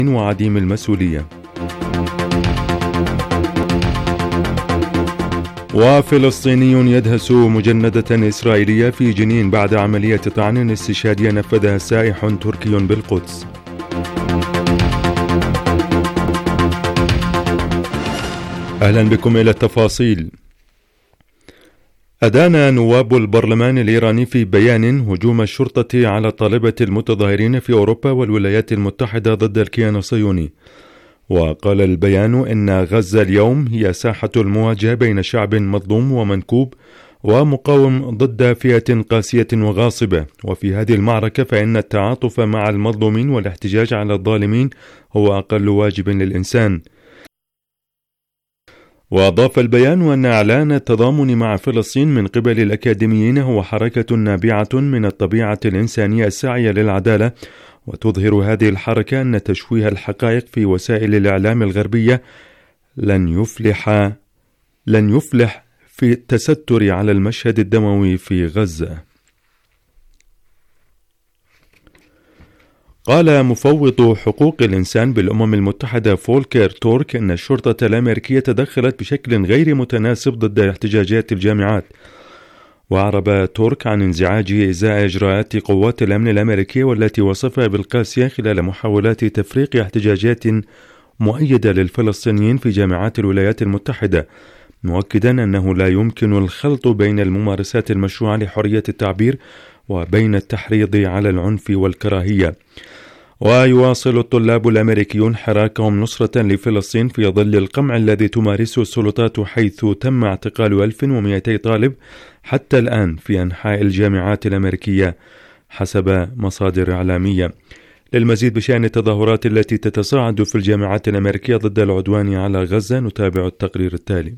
وعديم المسؤولية. وفلسطيني يدهس مجندة إسرائيلية في جنين بعد عملية طعن استشهادية نفذها سائح تركي بالقدس. أهلا بكم إلى التفاصيل. أدان نواب البرلمان الإيراني في بيان هجوم الشرطة على الطلبة المتظاهرين في أوروبا والولايات المتحدة ضد الكيان الصهيوني. وقال البيان إن غزة اليوم هي ساحة المواجهة بين شعب مظلوم ومنكوب ومقاوم ضد فئة قاسية وغاصبة، وفي هذه المعركة فإن التعاطف مع المظلومين والاحتجاج على الظالمين هو أقل واجب للإنسان. وأضاف البيان أن إعلان التضامن مع فلسطين من قبل الأكاديميين هو حركة نابعة من الطبيعة الإنسانية الساعية للعدالة، وتظهر هذه الحركة أن تشويه الحقائق في وسائل الإعلام الغربية لن يفلح في التستر على المشهد الدموي في غزة. قال مفوض حقوق الإنسان بالأمم المتحدة فولكر تورك أن الشرطة الأمريكية تدخلت بشكل غير متناسب ضد احتجاجات الجامعات. وأعرب تورك عن انزعاجه إزاء إجراءات قوات الأمن الأمريكية والتي وصفها بالقاسية خلال محاولات تفريق احتجاجات مؤيدة للفلسطينيين في جامعات الولايات المتحدة، مؤكدا أنه لا يمكن الخلط بين الممارسات المشروعة لحرية التعبير وبين التحريض على العنف والكراهية. ويواصل الطلاب الأمريكيون حراكهم نصرة لفلسطين في ظل القمع الذي تمارسه السلطات، حيث تم اعتقال 1200 طالب حتى الآن في أنحاء الجامعات الأمريكية حسب مصادر إعلامية. للمزيد بشأن التظاهرات التي تتصاعد في الجامعات الأمريكية ضد العدوان على غزة نتابع التقرير التالي.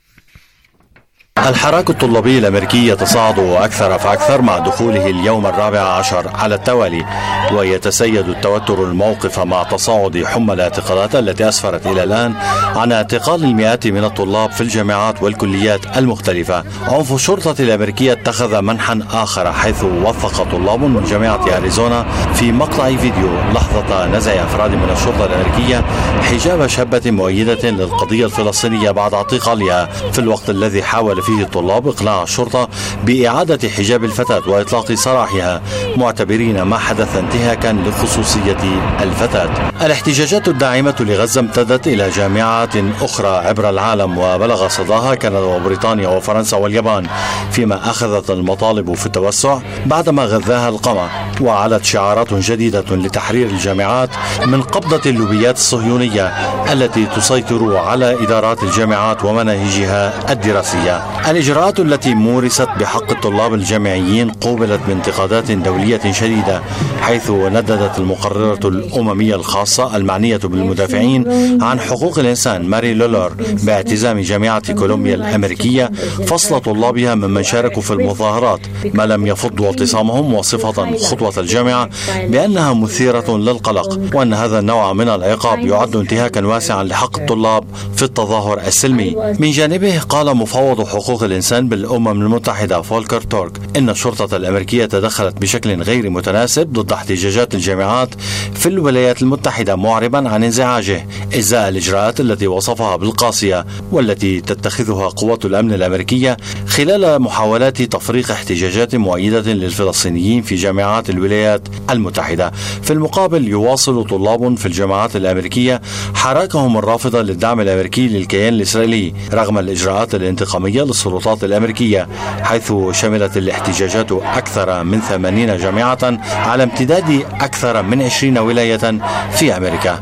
الحراك الطلابي الأمريكي يتصاعد أكثر فأكثر مع دخوله اليوم 14 على التوالي، ويتسيد التوتر الموقف مع تصاعد حمى الاعتقالات التي أسفرت إلى الآن عن اعتقال المئات من الطلاب في الجامعات والكليات المختلفة. عنف الشرطة الأمريكية اتخذ منحا آخر، حيث وثق طلاب من جامعة أريزونا في مقطع فيديو لحظة نزع أفراد من الشرطة الأمريكية حجاب شابة مؤيدة للقضية الفلسطينية بعد اعتقالها، في الوقت الذي حاول فيه الطلاب إقناع الشرطة بإعادة حجاب الفتاة وإطلاق سراحها، معتبرين ما حدث انتهاكا لخصوصية الفتاة. الاحتجاجات الداعمة لغزة امتدت إلى جامعات أخرى عبر العالم، وبلغ صداها كندا وبريطانيا وفرنسا واليابان، فيما أخذت المطالب في التوسع بعدما غذاها القمع، وعلت شعارات جديدة لتحرير الجامعات من قبضة اللوبيات الصهيونية التي تسيطر على إدارات الجامعات ومناهجها الدراسية. الإجراءات التي مورست بحق الطلاب الجامعيين قوبلت بانتقادات دولية شديدة، حيث نددت المقررة الأممية الخاصة المعنية بالمدافعين عن حقوق الإنسان ماري لولر باعتزام جامعة كولومبيا الأمريكية فصل طلابها ممن شاركوا في المظاهرات، ما لم يفض اعتصامهم، وصفة خطوة الجامعة بأنها مثيرة للقلق، وأن هذا النوع من العقاب يعد انتهاكا واسعا لحق الطلاب في التظاهر السلمي. من جانبه قال مفوض حقوق الإنسان بالأمم المتحدة فولكر تورك إن الشرطة الأمريكية تدخلت بشكل غير متناسب ضد احتجاجات الجامعات في الولايات المتحدة، معربا عن انزعاجه إزاء الإجراءات التي وصفها بالقاسية والتي تتخذها قوات الأمن الأمريكية خلال محاولات تفريق احتجاجات مؤيدة للفلسطينيين في جامعات الولايات المتحدة. في المقابل يواصل طلاب في الجامعات الأمريكية حراكهم الرافضة للدعم الأمريكي للكيان الإسرائيلي رغم الإجراءات الانتقامية للسلطات الأمريكية، حيث شملت الاحتجاجات أكثر من 80 جامعة على امتداد أكثر من 20 ولاية في أمريكا.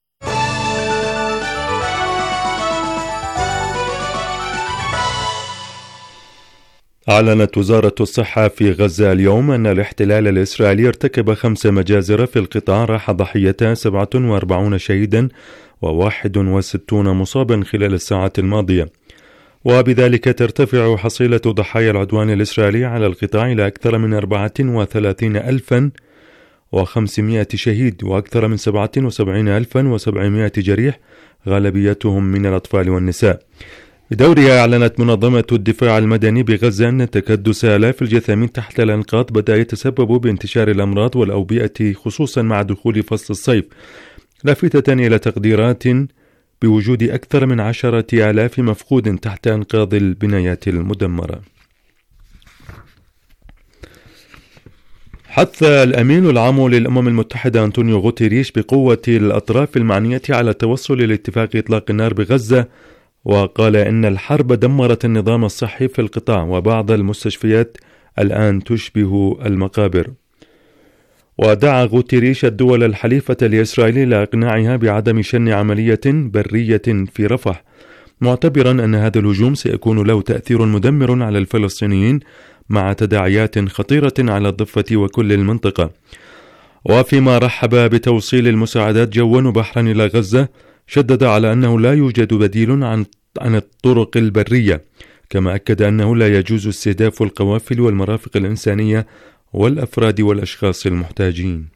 أعلنت وزارة الصحة في غزة اليوم أن الاحتلال الإسرائيلي ارتكب 5 مجازر في القطاع راح ضحيتها 47 شهيدا و61 مصابا خلال الساعات الماضية، وبذلك ترتفع حصيلة ضحايا العدوان الإسرائيلي على القطاع إلى أكثر من 34,500 شهيد وأكثر من 77,700 جريح، غالبيتهم من الأطفال والنساء. بدورها أعلنت منظمة الدفاع المدني بغزة أن تكدس آلاف الجثامين تحت الأنقاض بدأ يتسبب بانتشار الأمراض والأوبئة خصوصا مع دخول فصل الصيف، لافتة إلى تقديرات بوجود أكثر من 10,000 مفقود تحت أنقاض البنايات المدمرة. حث الأمين العام للأمم المتحدة أنطونيو غوتيريش بقوة الأطراف المعنية على التوصل لاتفاق إطلاق النار بغزة، وقال إن الحرب دمرت النظام الصحي في القطاع وبعض المستشفيات الآن تشبه المقابر. ودعا غوتيريش الدول الحليفة لإسرائيل إلى إقناعها بعدم شن عملية برية في رفح، معتبرا أن هذا الهجوم سيكون له تأثير مدمر على الفلسطينيين مع تداعيات خطيرة على الضفة وكل المنطقة. وفيما رحب بتوصيل المساعدات جوا وبحرا إلى غزة، شدد على أنه لا يوجد بديل عن الطرق البرية، كما أكد أنه لا يجوز استهداف القوافل والمرافق الإنسانية والأفراد والأشخاص المحتاجين.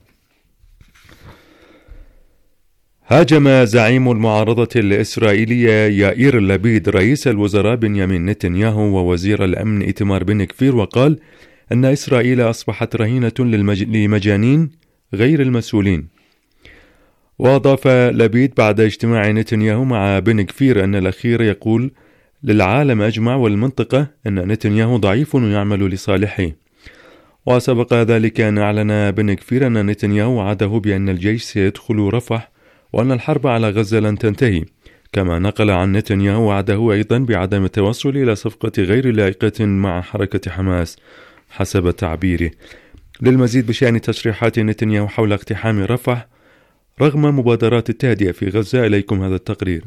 هاجم زعيم المعارضة الإسرائيلية يائير لبيد رئيس الوزراء بنيامين نتنياهو ووزير الأمن إيتمار بن كفير، وقال أن إسرائيل أصبحت رهينة لمجانين غير المسؤولين. وأضاف لبيد بعد اجتماع نتنياهو مع بن كفير أن الأخير يقول للعالم أجمع والمنطقة أن نتنياهو ضعيف ويعمل لصالحه. وسبق ذلك أن أعلن بن كفير أن نتنياهو وعده بأن الجيش سيدخل رفح وأن الحرب على غزة لن تنتهي، كما نقل عن نتنياهو وعده أيضا بعدم التوصل إلى صفقة غير لائقة مع حركة حماس حسب تعبيره. للمزيد بشأن تصريحات نتنياهو حول اقتحام رفح رغم مبادرات التهدئة في غزة، إليكم هذا التقرير.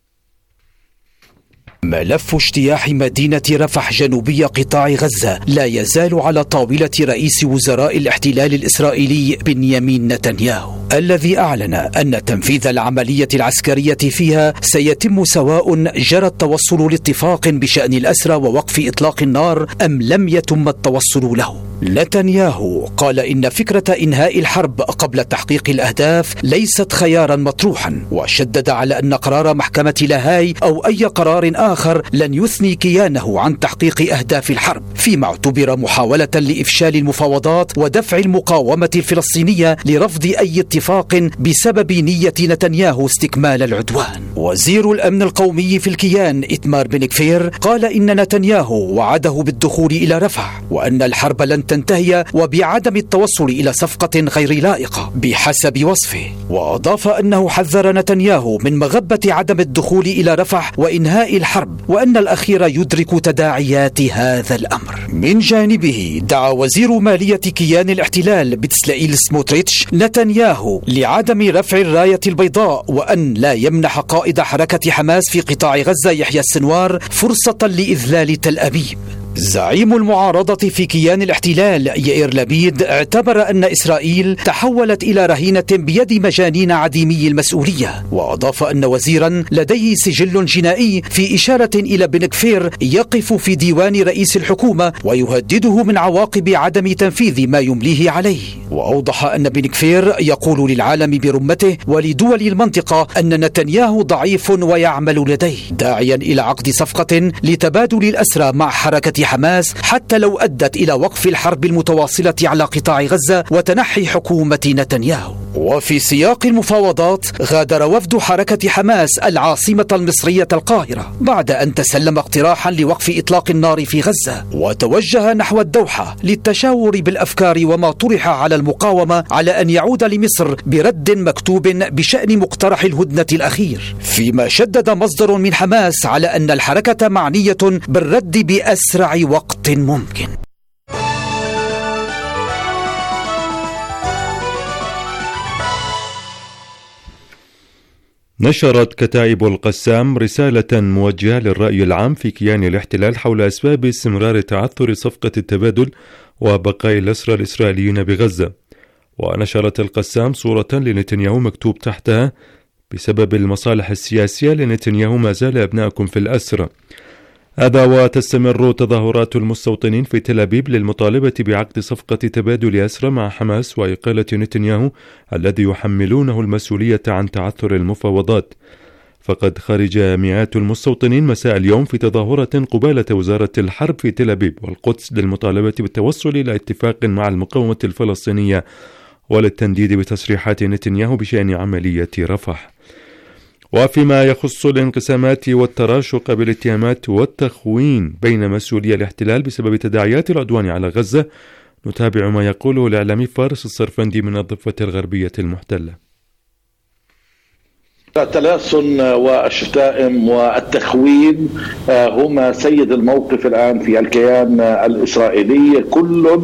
ملف اجتياح مدينة رفح جنوبي قطاع غزة لا يزال على طاولة رئيس وزراء الاحتلال الإسرائيلي بنيامين نتنياهو، الذي أعلن أن تنفيذ العملية العسكرية فيها سيتم سواء جرى التوصل لاتفاق بشأن الأسرى ووقف إطلاق النار أم لم يتم التوصل له. نتنياهو قال إن فكرة إنهاء الحرب قبل تحقيق الأهداف ليست خيارا مطروحا، وشدد على أن قرار محكمة لاهاي أو أي قرار آخر لن يثني كيانه عن تحقيق أهداف الحرب، فيما اعتبر محاولة لإفشال المفاوضات ودفع المقاومة الفلسطينية لرفض أي اتفاق بسبب نية نتنياهو استكمال العدوان. وزير الأمن القومي في الكيان إيتمار بن كفير قال إن نتنياهو وعده بالدخول إلى رفح وأن الحرب لن تنتهي وبعدم التوصل إلى صفقة غير لائقة بحسب وصفه. وأضاف أنه حذر نتنياهو من مغبة عدم الدخول إلى رفح وإنهاء الحرب، وأن الأخير يدرك تداعيات هذا الأمر. من جانبه دعا وزير مالية كيان الاحتلال بتسلائيل سموتريتش نتنياهو لعدم رفع الراية البيضاء، وأن لا يمنح قائد حركة حماس في قطاع غزة يحيى السنوار فرصة لإذلال تل أبيب. زعيم المعارضة في كيان الاحتلال يائير لبيد اعتبر أن إسرائيل تحولت إلى رهينة بيد مجانين عديمي المسؤولية، وأضاف أن وزيرا لديه سجل جنائي في إشارة إلى بن كفير يقف في ديوان رئيس الحكومة ويهدده من عواقب عدم تنفيذ ما يمليه عليه. وأوضح أن بن كفير يقول للعالم برمته ولدول المنطقة أن نتنياهو ضعيف ويعمل لديه، داعيا إلى عقد صفقة لتبادل الأسرى مع حركة حماس حتى لو أدت إلى وقف الحرب المتواصلة على قطاع غزة وتنحي حكومة نتنياهو. وفي سياق المفاوضات غادر وفد حركة حماس العاصمة المصرية القاهرة بعد أن تسلم اقتراحا لوقف إطلاق النار في غزة، وتوجه نحو الدوحة للتشاور بالأفكار وما طرح على المقاومة على أن يعود لمصر برد مكتوب بشأن مقترح الهدنة الأخير، فيما شدد مصدر من حماس على أن الحركة معنية بالرد بأسرع وقت ممكن. نشرت كتائب القسام رسالة موجهة للرأي العام في كيان الاحتلال حول أسباب استمرار تعثر صفقة التبادل وبقاء الأسرى الإسرائيليين بغزة. ونشرت القسام صورة لنتنياهو مكتوب تحتها: بسبب المصالح السياسية لنتنياهو ما زال أبناءكم في الأسرى. هذا وتستمر تظاهرات المستوطنين في تل أبيب للمطالبة بعقد صفقة تبادل أسرى مع حماس وإقالة نتنياهو الذي يحملونه المسؤولية عن تعثر المفاوضات. فقد خرج مئات المستوطنين مساء اليوم في تظاهرة قبالة وزارة الحرب في تل أبيب والقدس للمطالبة بالتوصل إلى اتفاق مع المقاومة الفلسطينية وللتنديد بتصريحات نتنياهو بشأن عملية رفح. وفيما يخص الانقسامات والتراشق بالاتهامات والتخوين بين مسؤولي الاحتلال بسبب تداعيات العدوان على غزة، نتابع ما يقوله الإعلامي فارس الصرفندي من الضفة الغربية المحتلة. التلاسن والشتائم والتخوين هما سيد الموقف الآن في الكيان الإسرائيلي. كل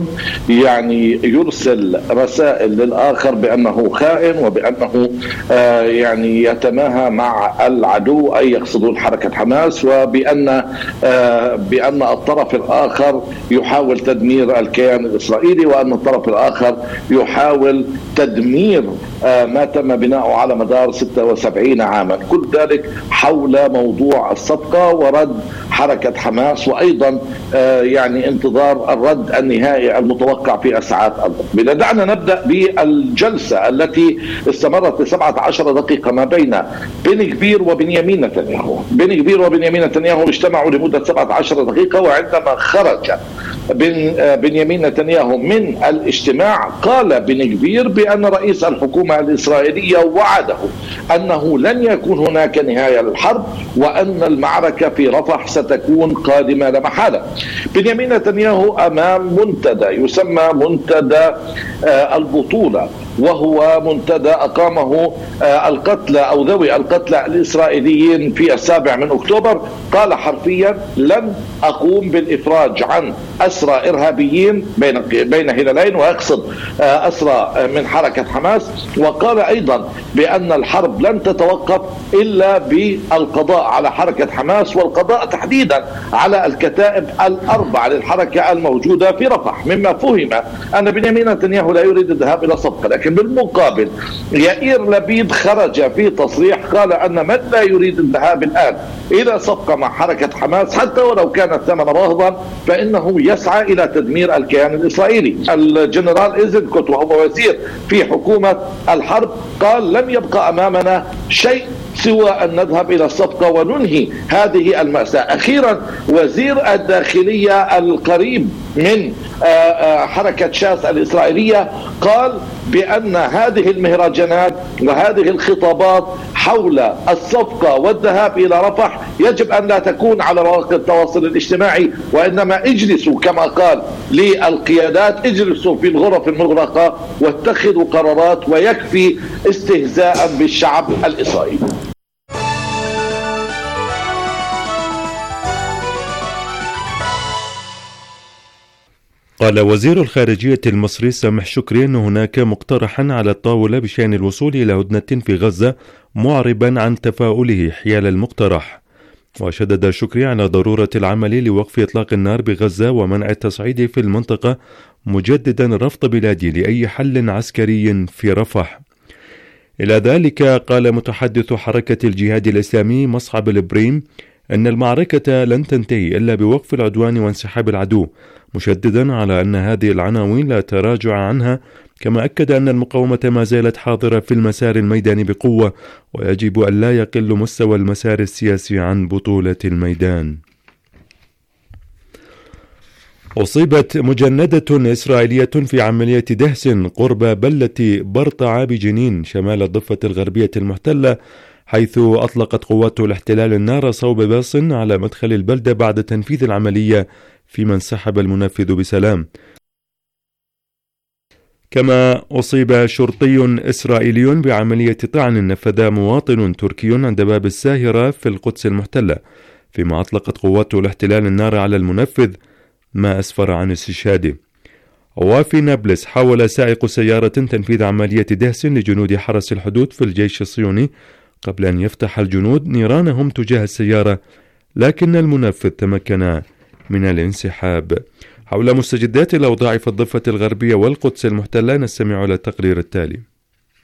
يرسل رسائل للآخر بأنه خائن وبأنه يتماهى مع العدو، أي يقصدون حركة حماس، وبأن الطرف الآخر يحاول تدمير الكيان الإسرائيلي، وأن الطرف الآخر يحاول تدمير ما تم بناؤه على مدار 76 عاما. كل ذلك حول موضوع الصفقة ورد حركة حماس، وأيضا انتظار الرد النهائي المتوقع في الساعات المقبلة. دعنا نبدأ بالجلسة التي استمرت ل 17 دقيقة ما بين بن غفير وبنيامين نتنياهو. بن غفير وبنيامين نتنياهو اجتمعوا لمدة 17 دقيقة، وعندما خرج بنيامين نتنياهو من الاجتماع قال بن غفير بأن رئيس الحكومة الإسرائيلية وعده أنه لن يكون هناك نهاية للحرب، وأن المعركة في رفح ستكون قادمة لا محالة. بنيامين نتنياهو أمام منتدى يسمى منتدى البطولة، وهو منتدى أقامه القتلى أو ذوي القتلى الإسرائيليين في 7 أكتوبر. قال حرفيا: لن أقوم بالإفراج عن أسرى إرهابيين بين هلالين، ويقصد أسرى من حركة حماس. وقال أيضا بأن الحرب لن تتوقف إلا بالقضاء على حركة حماس، والقضاء تحديدا على الكتائب ال4 للحركة الموجودة في رفح. مما فهم أن بنيامين نتنياهو لا يريد الذهاب إلى صفقة، لكن بالمقابل يائير لبيد خرج في تصريح قال أن من لا يريد الذهاب الآن إلى صفقة مع حركة حماس حتى ولو كان الثمن باهظا فإنه يسعى إلى تدمير الكيان الإسرائيلي. الجنرال إيزنكوت وهو وزير في حكومة الحرب قال: لم يبقى أمامنا شيء سوى أن نذهب إلى الصفقة وننهي هذه المأساة. أخيرا وزير الداخلية القريب من حركة شاس الإسرائيلية قال بأن هذه المهرجانات وهذه الخطابات حول الصفقة والذهاب إلى رفح يجب أن لا تكون على مواقع التواصل الاجتماعي، وإنما اجلسوا كما قال للقيادات، اجلسوا في الغرف المغلقة واتخذوا قرارات، ويكفي استهزاء بالشعب الإسرائيلي. قال وزير الخارجية المصري سامح شكري أن هناك مقترحا على الطاولة بشأن الوصول إلى هدنة في غزة، معربا عن تفاؤله حيال المقترح. وشدد شكري على ضرورة العمل لوقف إطلاق النار بغزة ومنع التصعيد في المنطقة، مجددا رفض بلاده لأي حل عسكري في رفح. إلى ذلك قال متحدث حركة الجهاد الإسلامي مصعب البريم أن المعركة لن تنتهي إلا بوقف العدوان وانسحاب العدو، مشددا على أن هذه العناوين لا تراجع عنها، كما أكد أن المقاومة ما زالت حاضرة في المسار الميداني بقوة، ويجب أن لا يقل مستوى المسار السياسي عن بطولة الميدان. أصيبت مجندة إسرائيلية في عملية دهس قرب بلة برطعة بجنين شمال الضفة الغربية المحتلة، حيث أطلقت قوات الاحتلال النار صوب باص على مدخل البلدة بعد تنفيذ العملية، فيما انسحب المنفذ بسلام. كما أصيب شرطي إسرائيلي بعملية طعن نفذ مواطن تركي عند باب الساهرة في القدس المحتلة، فيما أطلقت قوات الاحتلال النار على المنفذ، ما أسفر عن استشهاده. وفي نابلس حاول سائق سيارة تنفيذ عملية دهس لجنود حرس الحدود في الجيش الصهيوني قبل أن يفتح الجنود نيرانهم تجاه السيارة، لكن المنفذ تمكن من الانسحاب. حول مستجدات الأوضاع في الضفة الغربية والقدس المحتلة نستمع إلى التقرير التالي.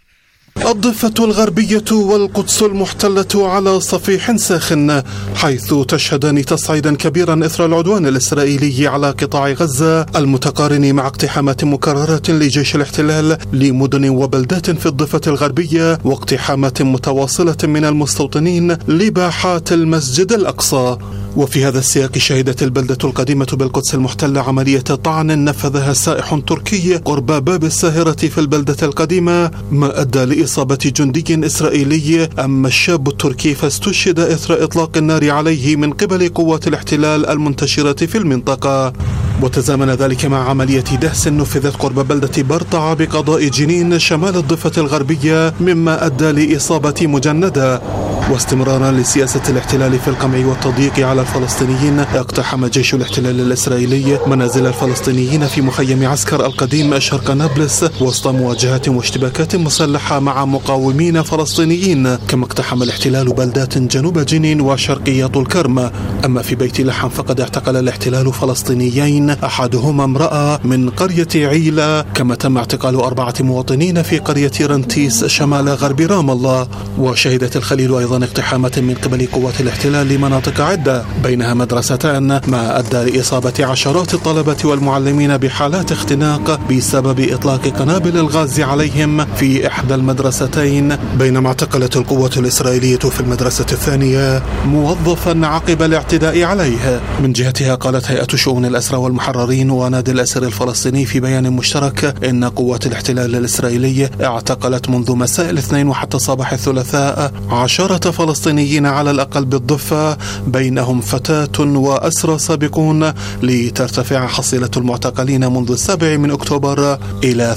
الضفة الغربية والقدس المحتلة على صفيح ساخن، حيث تشهدان تصعيدا كبيرا إثر العدوان الإسرائيلي على قطاع غزة المتقارن مع اقتحامات مكررة لجيش الاحتلال لمدن وبلدات في الضفة الغربية، واقتحامات متواصلة من المستوطنين لباحات المسجد الأقصى. وفي هذا السياق شهدت البلدة القديمة بالقدس المحتلة عملية طعن نفذها سائح تركي قرب باب الساهرة في البلدة القديمة، ما أدى لإصابة جندي إسرائيلي أما الشاب التركي فاستشهد إثر إطلاق النار عليه من قبل قوات الاحتلال المنتشرة في المنطقة. وتزامن ذلك مع عملية دهس نفذت قرب بلدة برطعة بقضاء جنين شمال الضفة الغربية، مما أدى لإصابة مجندة. واستمرارا لسياسة الاحتلال في القمع والتضييق على الفلسطينيين، اقتحم جيش الاحتلال الإسرائيلي منازل الفلسطينيين في مخيم عسكر القديم شرق نابلس وسط مواجهات واشتباكات مسلحة مع مقاومين فلسطينيين، كما اقتحم الاحتلال بلدات جنوب جنين وشرقية طول كرم. أما في بيت لحم فقد اعتقل الاحتلال فلسطينيين، أحدهما امرأة من قرية عيلة، كما تم اعتقال 4 مواطنين في قرية رنتيس شمال غرب رام الله. وشهدت الخليل أيضا اقتحامات من قبل قوات الاحتلال لمناطق عدة بينها مدرستان، ما أدى لإصابة عشرات الطلبة والمعلمين بحالات اختناق بسبب إطلاق قنابل الغاز عليهم في إحدى المدرستين، بينما اعتقلت القوات الإسرائيلية في المدرسة الثانية موظفا عقب الاعتداء عليه. من جهتها قالت هيئة شؤون الأسرى والمحررين ونادي الأسر الفلسطيني في بيان مشترك إن قوات الاحتلال الإسرائيلي اعتقلت منذ مساء الاثنين وحتى صباح الثلاثاء 10 فلسطينيين على الأقل بالضفة، بينهم فتاة وأسرى سابقون، لترتفع حصيلة المعتقلين منذ 7 من أكتوبر إلى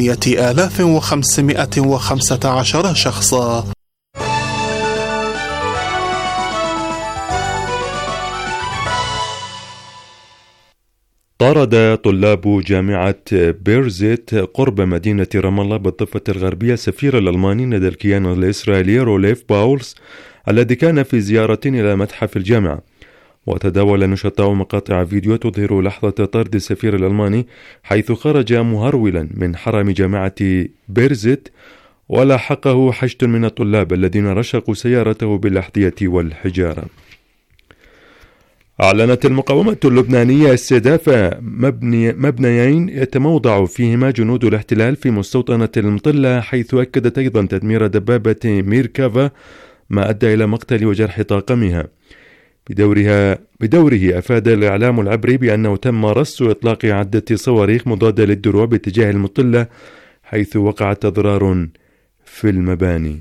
8515 شخصا. طارد طلاب جامعة بيرزيت قرب مدينة رام الله بالضفة الغربية السفير الألماني لدى الكيان الإسرائيلي روليف باولز الذي كان في زيارة إلى متحف الجامعة. وتداول نشطاء مقاطع فيديو تظهر لحظة طرد السفير الألماني حيث خرج مهرولا من حرم جامعة بيرزيت، ولاحقه حشد من الطلاب الذين رشقوا سيارته بالأحذية والحجارة. أعلنت المقاومة اللبنانية استهداف مبنيين يتموضع فيهما جنود الاحتلال في مستوطنة المطلة، حيث أكدت أيضا تدمير دبابة ميركافا ما أدى إلى مقتل وجرح طاقمها. بدوره أفاد الإعلام العبري بأنه تم رصد إطلاق عدة صواريخ مضادة للدروع باتجاه المطلة، حيث وقعت أضرار في المباني.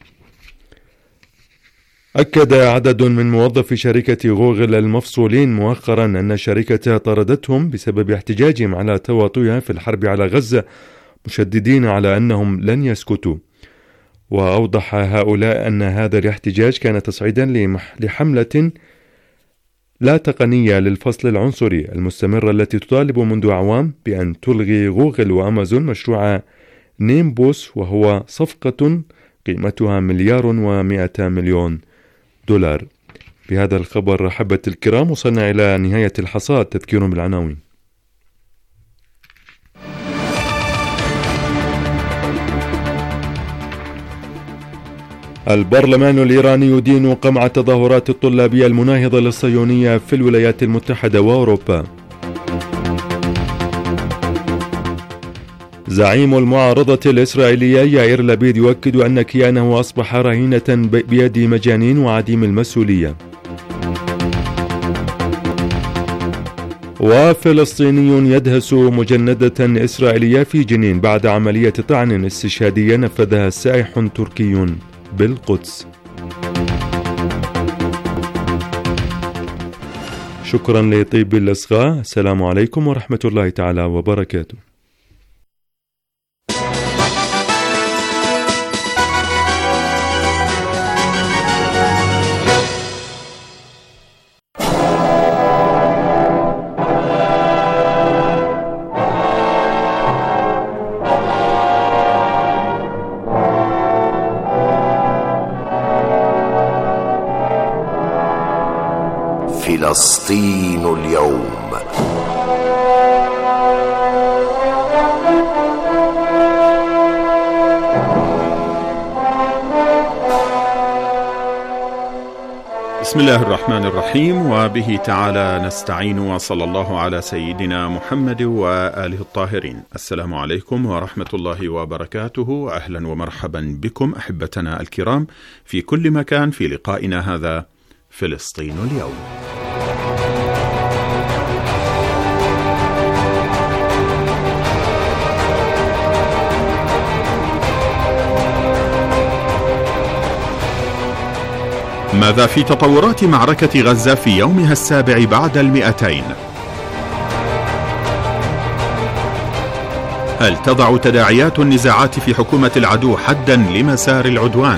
أكد عدد من موظفي شركة غوغل المفصولين مؤخرا أن الشركة طردتهم بسبب احتجاجهم على تواطؤها في الحرب على غزة، مشددين على أنهم لن يسكتوا. وأوضح هؤلاء أن هذا الاحتجاج كان تصعيدا لحملة لا تقنية للفصل العنصري المستمرة التي تطالب منذ أعوام بأن تلغي غوغل وأمازون مشروع نيمبوس، وهو صفقة قيمتها $1,100,000,000. بهذا الخبر أحبة الكرام وصلنا إلى نهاية الحصاد. تذكير بالعناوين. البرلمان الإيراني يدين قمع التظاهرات الطلابية المناهضة للصهيونية في الولايات المتحدة وأوروبا. زعيم المعارضة الإسرائيلية يائير لبيد يؤكد أن كيانه أصبح رهينة بيد مجانين وعديم المسؤولية. وفلسطيني يدهس مجندة إسرائيلية في جنين بعد عملية طعن استشهادية نفذها سائح تركي بالقدس. شكرا لطيب الإصغاء. السلام عليكم ورحمة الله تعالى وبركاته. فلسطين اليوم. بسم الله الرحمن الرحيم، وبه تعالى نستعين، وصلى الله على سيدنا محمد وآله الطاهرين. السلام عليكم ورحمة الله وبركاته، أهلا ومرحبا بكم أحبتنا الكرام في كل مكان في لقائنا هذا فلسطين اليوم. ماذا في تطورات معركة غزة في يومها السابع بعد 200؟ هل تضع تداعيات النزاعات في حكومة العدو حدا لمسار العدوان؟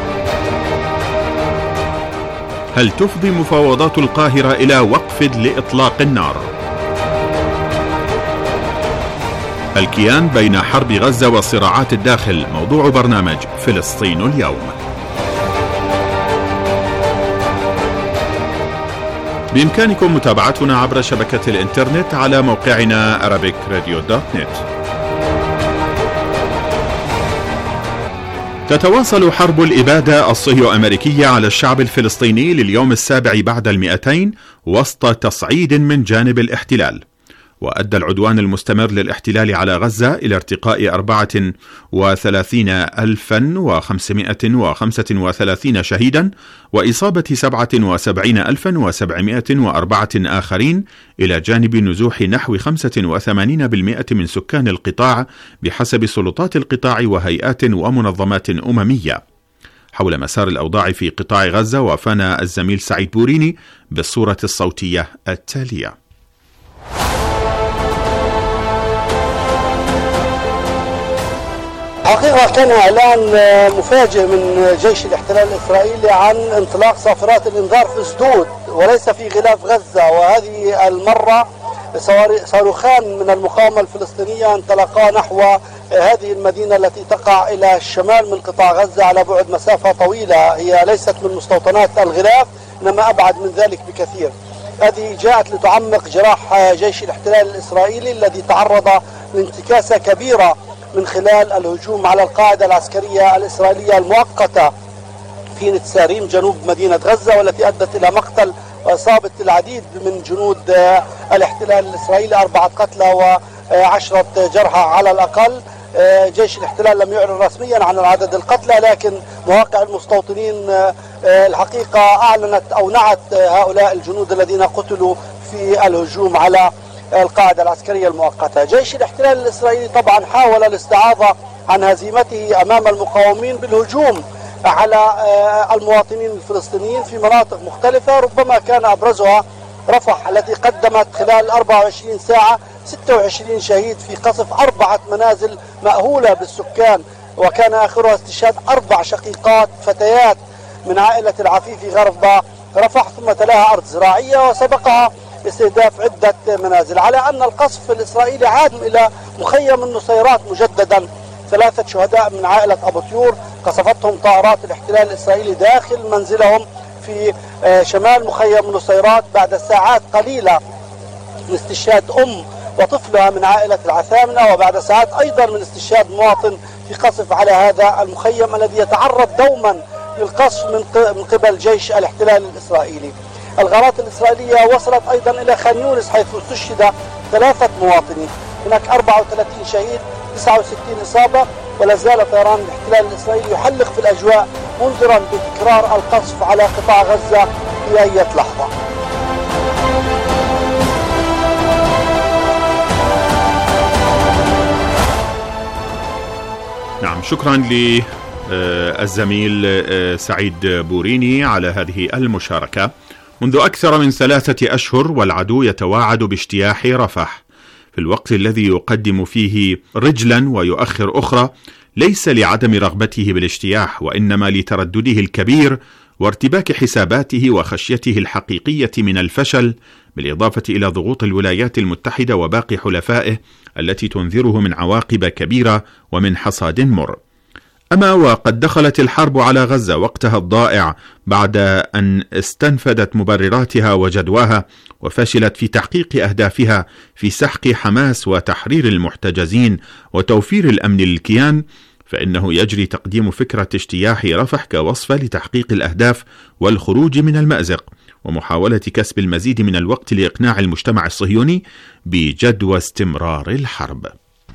هل تفضي مفاوضات القاهرة إلى وقف لإطلاق النار؟ الكيان بين حرب غزة وصراعات الداخل موضوع برنامج فلسطين اليوم. بإمكانكم متابعتنا عبر شبكة الإنترنت على موقعنا arabicradio.net. تتواصل حرب الإبادة الصهيو-أمريكية على الشعب الفلسطيني لليوم السابع بعد 200 وسط تصعيد من جانب الاحتلال. وأدى العدوان المستمر للاحتلال على غزة إلى ارتقاء 34,535 شهيدا وإصابة 77,704 آخرين، إلى جانب نزوح نحو 85% من سكان القطاع بحسب سلطات القطاع وهيئات ومنظمات أممية. حول مسار الأوضاع في قطاع غزة وافانا الزميل سعيد بوريني بالصورة الصوتية التالية. حقيقة كان إعلان مفاجئ من جيش الاحتلال الإسرائيلي عن انطلاق صافرات الإنذار في سدود وليس في غلاف غزة، وهذه المرة صاروخان من المقاومة الفلسطينية انطلقا نحو هذه المدينة التي تقع إلى الشمال من قطاع غزة على بعد مسافة طويلة، هي ليست من مستوطنات الغلاف إنما أبعد من ذلك بكثير. هذه جاءت لتعمق جراح جيش الاحتلال الإسرائيلي الذي تعرض لانتكاسة كبيرة من خلال الهجوم على القاعدة العسكرية الإسرائيلية المؤقتة في نتساريم جنوب مدينة غزة، والتي أدت إلى مقتل وإصابة العديد من جنود الاحتلال الإسرائيلي، 4 قتلى و10 جرحى على الأقل. جيش الاحتلال لم يعلن رسميا عن العدد القتلى، لكن مواقع المستوطنين الحقيقة أعلنت أو نعت هؤلاء الجنود الذين قتلوا في الهجوم على القاعدة العسكرية المؤقتة. جيش الاحتلال الإسرائيلي طبعا حاول الاستعاضة عن هزيمته أمام المقاومين بالهجوم على المواطنين الفلسطينيين في مناطق مختلفة، ربما كان أبرزها رفح التي قدمت خلال 24 ساعة 26 شهيد في قصف 4 منازل مأهولة بالسكان، وكان آخرها استشهاد 4 شقيقات فتيات من عائلة العفيفي غرب رفح، ثم تلاها أرض زراعية وسبقها استهداف عدة منازل. على أن القصف الإسرائيلي عاد إلى مخيم النصيرات مجددا، 3 شهداء من عائلة أبو طيور قصفتهم طائرات الاحتلال الإسرائيلي داخل منزلهم في شمال مخيم النصيرات بعد ساعات قليلة من استشهاد وطفلها من عائلة العثامنة، وبعد ساعات أيضا من استشهاد مواطن في قصف على هذا المخيم الذي يتعرض دوما للقصف من قبل جيش الاحتلال الإسرائيلي. الغارات الإسرائيلية وصلت أيضا إلى خان يونس حيث استشهد 3 مواطنين، هناك 34 شهيد 69 إصابة، ولا زال طيران الاحتلال الإسرائيلي يحلق في الأجواء منذرا بتكرار القصف على قطاع غزة في أي لحظة. نعم، شكرا للزميل سعيد بوريني على هذه المشاركة. منذ أكثر من 3 أشهر والعدو يتواعد باجتياح رفح، في الوقت الذي يقدم فيه رجلا ويؤخر أخرى، ليس لعدم رغبته بالاجتياح، وإنما لتردده الكبير وارتباك حساباته وخشيته الحقيقية من الفشل، بالإضافة إلى ضغوط الولايات المتحدة وباقي حلفائه التي تنذره من عواقب كبيرة ومن حصاد مر. أما وقد دخلت الحرب على غزة وقتها الضائع بعد أن استنفدت مبرراتها وجدواها، وفشلت في تحقيق أهدافها في سحق حماس وتحرير المحتجزين وتوفير الأمن للكيان، فإنه يجري تقديم فكرة اجتياح رفح كوصفة لتحقيق الأهداف والخروج من المأزق، ومحاولة كسب المزيد من الوقت لإقناع المجتمع الصهيوني بجدوى استمرار الحرب.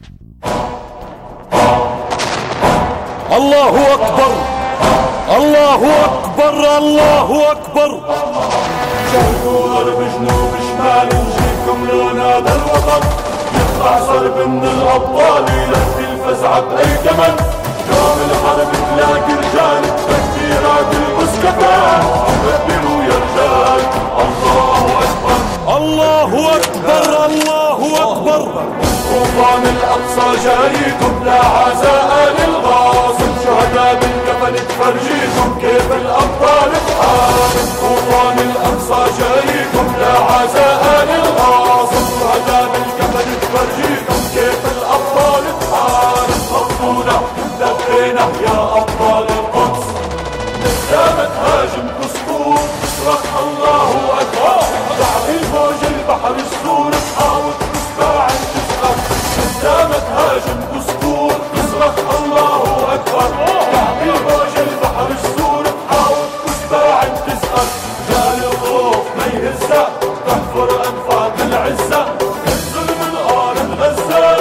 الله أكبر، الله أكبر، الله أكبر. شرق غرب جنوب شمال نجيكم لون هذا الوطن، يطلع صرب من الأبطال يلفي الفزعة بأي ثمن. يوم الحرب تلاقي رجال تكبيرات المسكفات، كبروا يا رجال الله أكبر، الله أكبر، الله أكبر. طوفان الأقصى جايكم لا عزاء للغاصب، شهداء بالكفن تفرجيكم كيف الأبطال تحارب. طوفان الأقصى جايكم لا عزاء للغاصب، شهداء بالكفن تفرجيكم كيف الأبطال تحارب. خطونا لبينا يا أبطال القدس، نسامة هاجم تسطور تصرخ الله أكبر. تعبي فوج البحر السور تحاول تسباع تسقط، نسامة هاجم تسطور تصرخ الله أكبر. تعبي فوج البحر السور تحاول تسباع تسقط. جال الخوف ما يهزه تحفر أنفاق العزة، الظلم الأرض غزة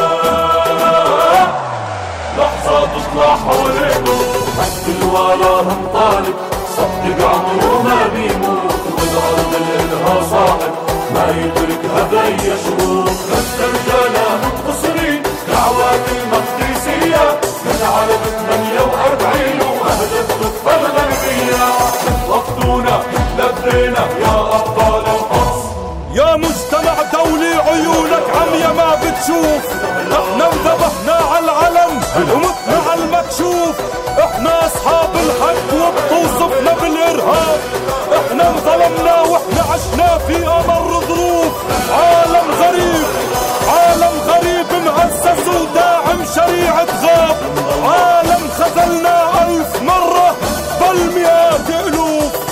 لحظة تطلع حوالينه. حد الوراهم طالب صدق عمره ما بيموت، والأرض الإلها صاحب ما يتركها بأي شروط. غزة رجالها منتصرين دعوات المقدسية من عرب 48 وأهدت الضفة الغربية. وقتونا لبينا يا أبطال القدس. يا مجتمع دولي عيونك عمية ما بتشوف، احنا انذبحنا على العلم ومتنا على المكشوف. احنا اصحاب الحق وبتوصفنا بالارهاب، احنا انظلمنا واحنا عشنا في امر ظروف. عالم غريب، عالم غريب مؤسس وداعم شريعة غاب. عالم خذلنا 1000 مرة بل 100 ألوف.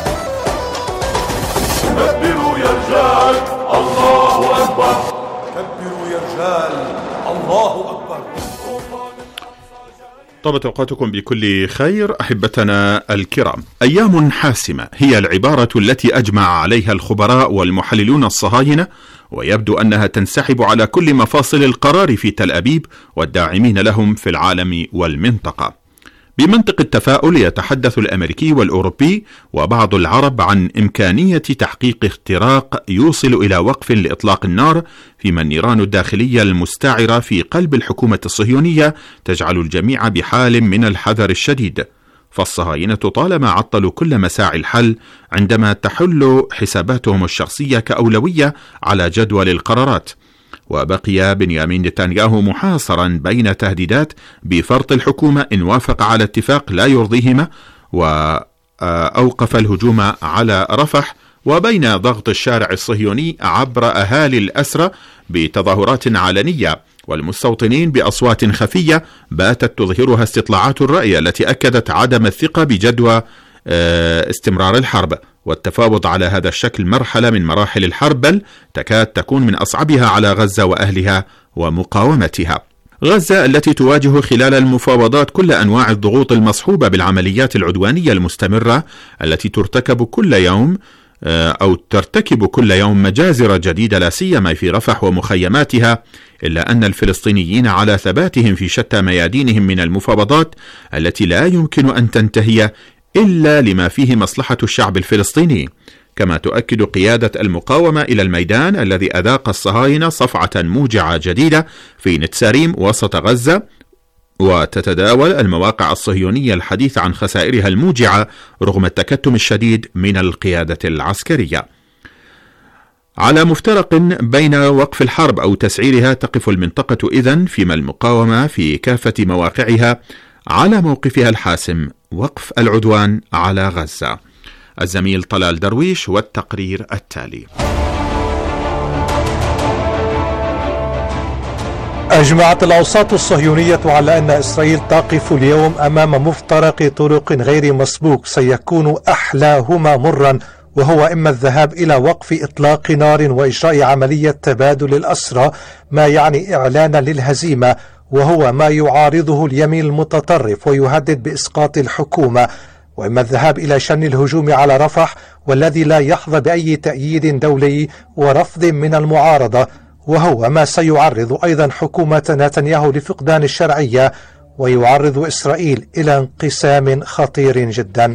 كبروا يا رجال الله أكبر، كبروا يا رجال الله أكبر. طابت أوقاتكم بكل خير أحبتنا الكرام. أيام حاسمة هي العبارة التي أجمع عليها الخبراء والمحللون الصهاينة، ويبدو أنها تنسحب على كل مفاصل القرار في تل أبيب والداعمين لهم في العالم والمنطقة. بمنطق التفاؤل يتحدث الأمريكي والأوروبي وبعض العرب عن إمكانية تحقيق اختراق يوصل إلى وقف لإطلاق النار، فيما النيران الداخلية المستعرة في قلب الحكومة الصهيونية تجعل الجميع بحال من الحذر الشديد. فالصهاينة طالما عطلوا كل مساعي الحل عندما تحل حساباتهم الشخصية كأولوية على جدول القرارات. وبقي بنيامين نتنياهو محاصرا بين تهديدات بفرط الحكومة إن وافق على اتفاق لا يرضيهما وأوقف الهجوم على رفح، وبين ضغط الشارع الصهيوني عبر أهالي الأسرى بتظاهرات علنية والمستوطنين بأصوات خفية باتت تظهرها استطلاعات الرأي التي أكدت عدم الثقة بجدوى استمرار الحرب والتفاوض على هذا الشكل مرحلة من مراحل الحرب، بل تكاد تكون من أصعبها على غزة وأهلها ومقاومتها. غزة التي تواجه خلال المفاوضات كل أنواع الضغوط المصحوبة بالعمليات العدوانية المستمرة التي ترتكب كل يوم مجازر جديدة، لا سيما في رفح ومخيماتها، إلا أن الفلسطينيين على ثباتهم في شتى ميادينهم من المفاوضات التي لا يمكن أن تنتهي إلا لما فيه مصلحة الشعب الفلسطيني. كما تؤكد قيادة المقاومة إلى الميدان الذي أذاق الصهاينة صفعة موجعة جديدة في نتساريم وسط غزة، وتتداول المواقع الصهيونية الحديث عن خسائرها الموجعة رغم التكتم الشديد من القيادة العسكرية. على مفترق بين وقف الحرب أو تسعيرها تقف المنطقة إذن، فيما المقاومة في كافة مواقعها على موقفها الحاسم وقف العدوان على غزة. الزميل طلال درويش والتقرير التالي. أجمعت الأوساط الصهيونية على أن إسرائيل تقف اليوم أمام مفترق طرق غير مسبوق سيكون أحلاهما مرا، وهو إما الذهاب إلى وقف إطلاق نار وإجراء عملية تبادل الأسرى، ما يعني إعلان للهزيمة، وهو ما يعارضه اليمين المتطرف ويهدد بإسقاط الحكومة، وإما الذهاب إلى شن الهجوم على رفح والذي لا يحظى بأي تأييد دولي ورفض من المعارضة، وهو ما سيعرض أيضا حكومة نتنياهو لفقدان الشرعية ويعرض إسرائيل إلى انقسام خطير جدا.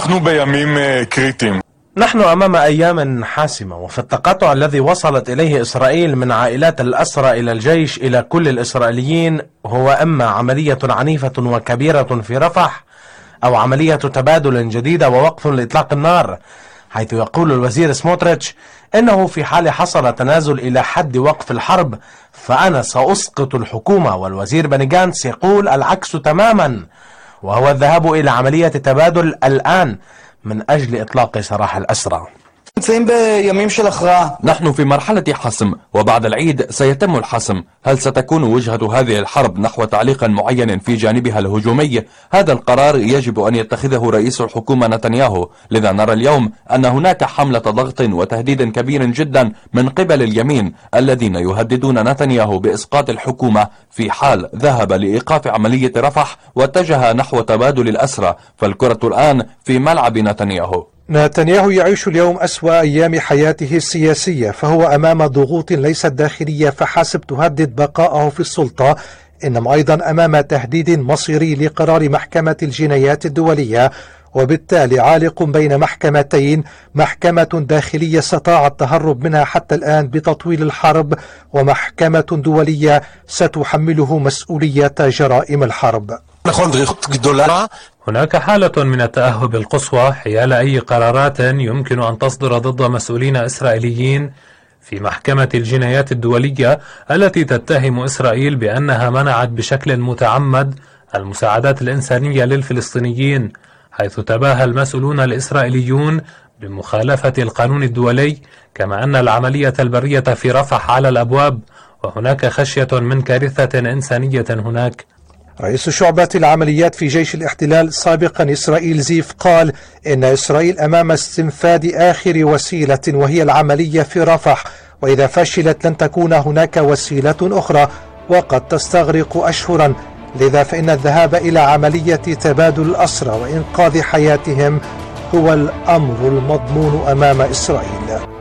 نحن أمام أيام حاسمة، وفي التقاطع الذي وصلت إليه إسرائيل من عائلات الأسرى إلى الجيش إلى كل الإسرائيليين هو إما عملية عنيفة وكبيرة في رفح أو عملية تبادل جديدة ووقف لإطلاق النار، حيث يقول الوزير سموتريتش إنه في حال حصل تنازل إلى حد وقف الحرب فأنا سأسقط الحكومة، والوزير بني جانتس يقول العكس تماما، وهو الذهاب إلى عملية تبادل الآن من أجل إطلاق سراح الأسرى. نحن في مرحلة حسم، وبعد العيد سيتم الحسم. هل ستكون وجهة هذه الحرب نحو تعليق معين في جانبها الهجومي؟ هذا القرار يجب أن يتخذه رئيس الحكومة نتنياهو. لذا نرى اليوم أن هناك حملة ضغط وتهديد كبير جدا من قبل اليمين الذين يهددون نتنياهو بإسقاط الحكومة في حال ذهب لإيقاف عملية رفح واتجه نحو تبادل الأسرى، فالكرة الآن في ملعب نتنياهو. نتنياهو يعيش اليوم أسوأ أيام حياته السياسية، فهو أمام ضغوط ليست داخلية فحسب تهدد بقائه في السلطة، إنما أيضا أمام تهديد مصيري لقرار محكمة الجنايات الدولية، وبالتالي عالق بين محكمتين، محكمة داخلية استطاع التهرب منها حتى الآن بتطويل الحرب، ومحكمة دولية ستحمله مسؤولية جرائم الحرب. هناك حالة من التأهب القصوى حيال أي قرارات يمكن أن تصدر ضد مسؤولين إسرائيليين في محكمة الجنايات الدولية التي تتهم إسرائيل بأنها منعت بشكل متعمد المساعدات الإنسانية للفلسطينيين، حيث تباهى المسؤولون الإسرائيليون بمخالفة القانون الدولي، كما أن العملية البرية في رفح على الأبواب، وهناك خشية من كارثة إنسانية هناك. رئيس شعبة العمليات في جيش الاحتلال سابقا إسرائيل زيف قال إن إسرائيل أمام استنفاد آخر وسيلة وهي العملية في رفح، وإذا فشلت لن تكون هناك وسيلة أخرى وقد تستغرق أشهرا، لذا فإن الذهاب إلى عملية تبادل الأسرى وإنقاذ حياتهم هو الأمر المضمون أمام إسرائيل.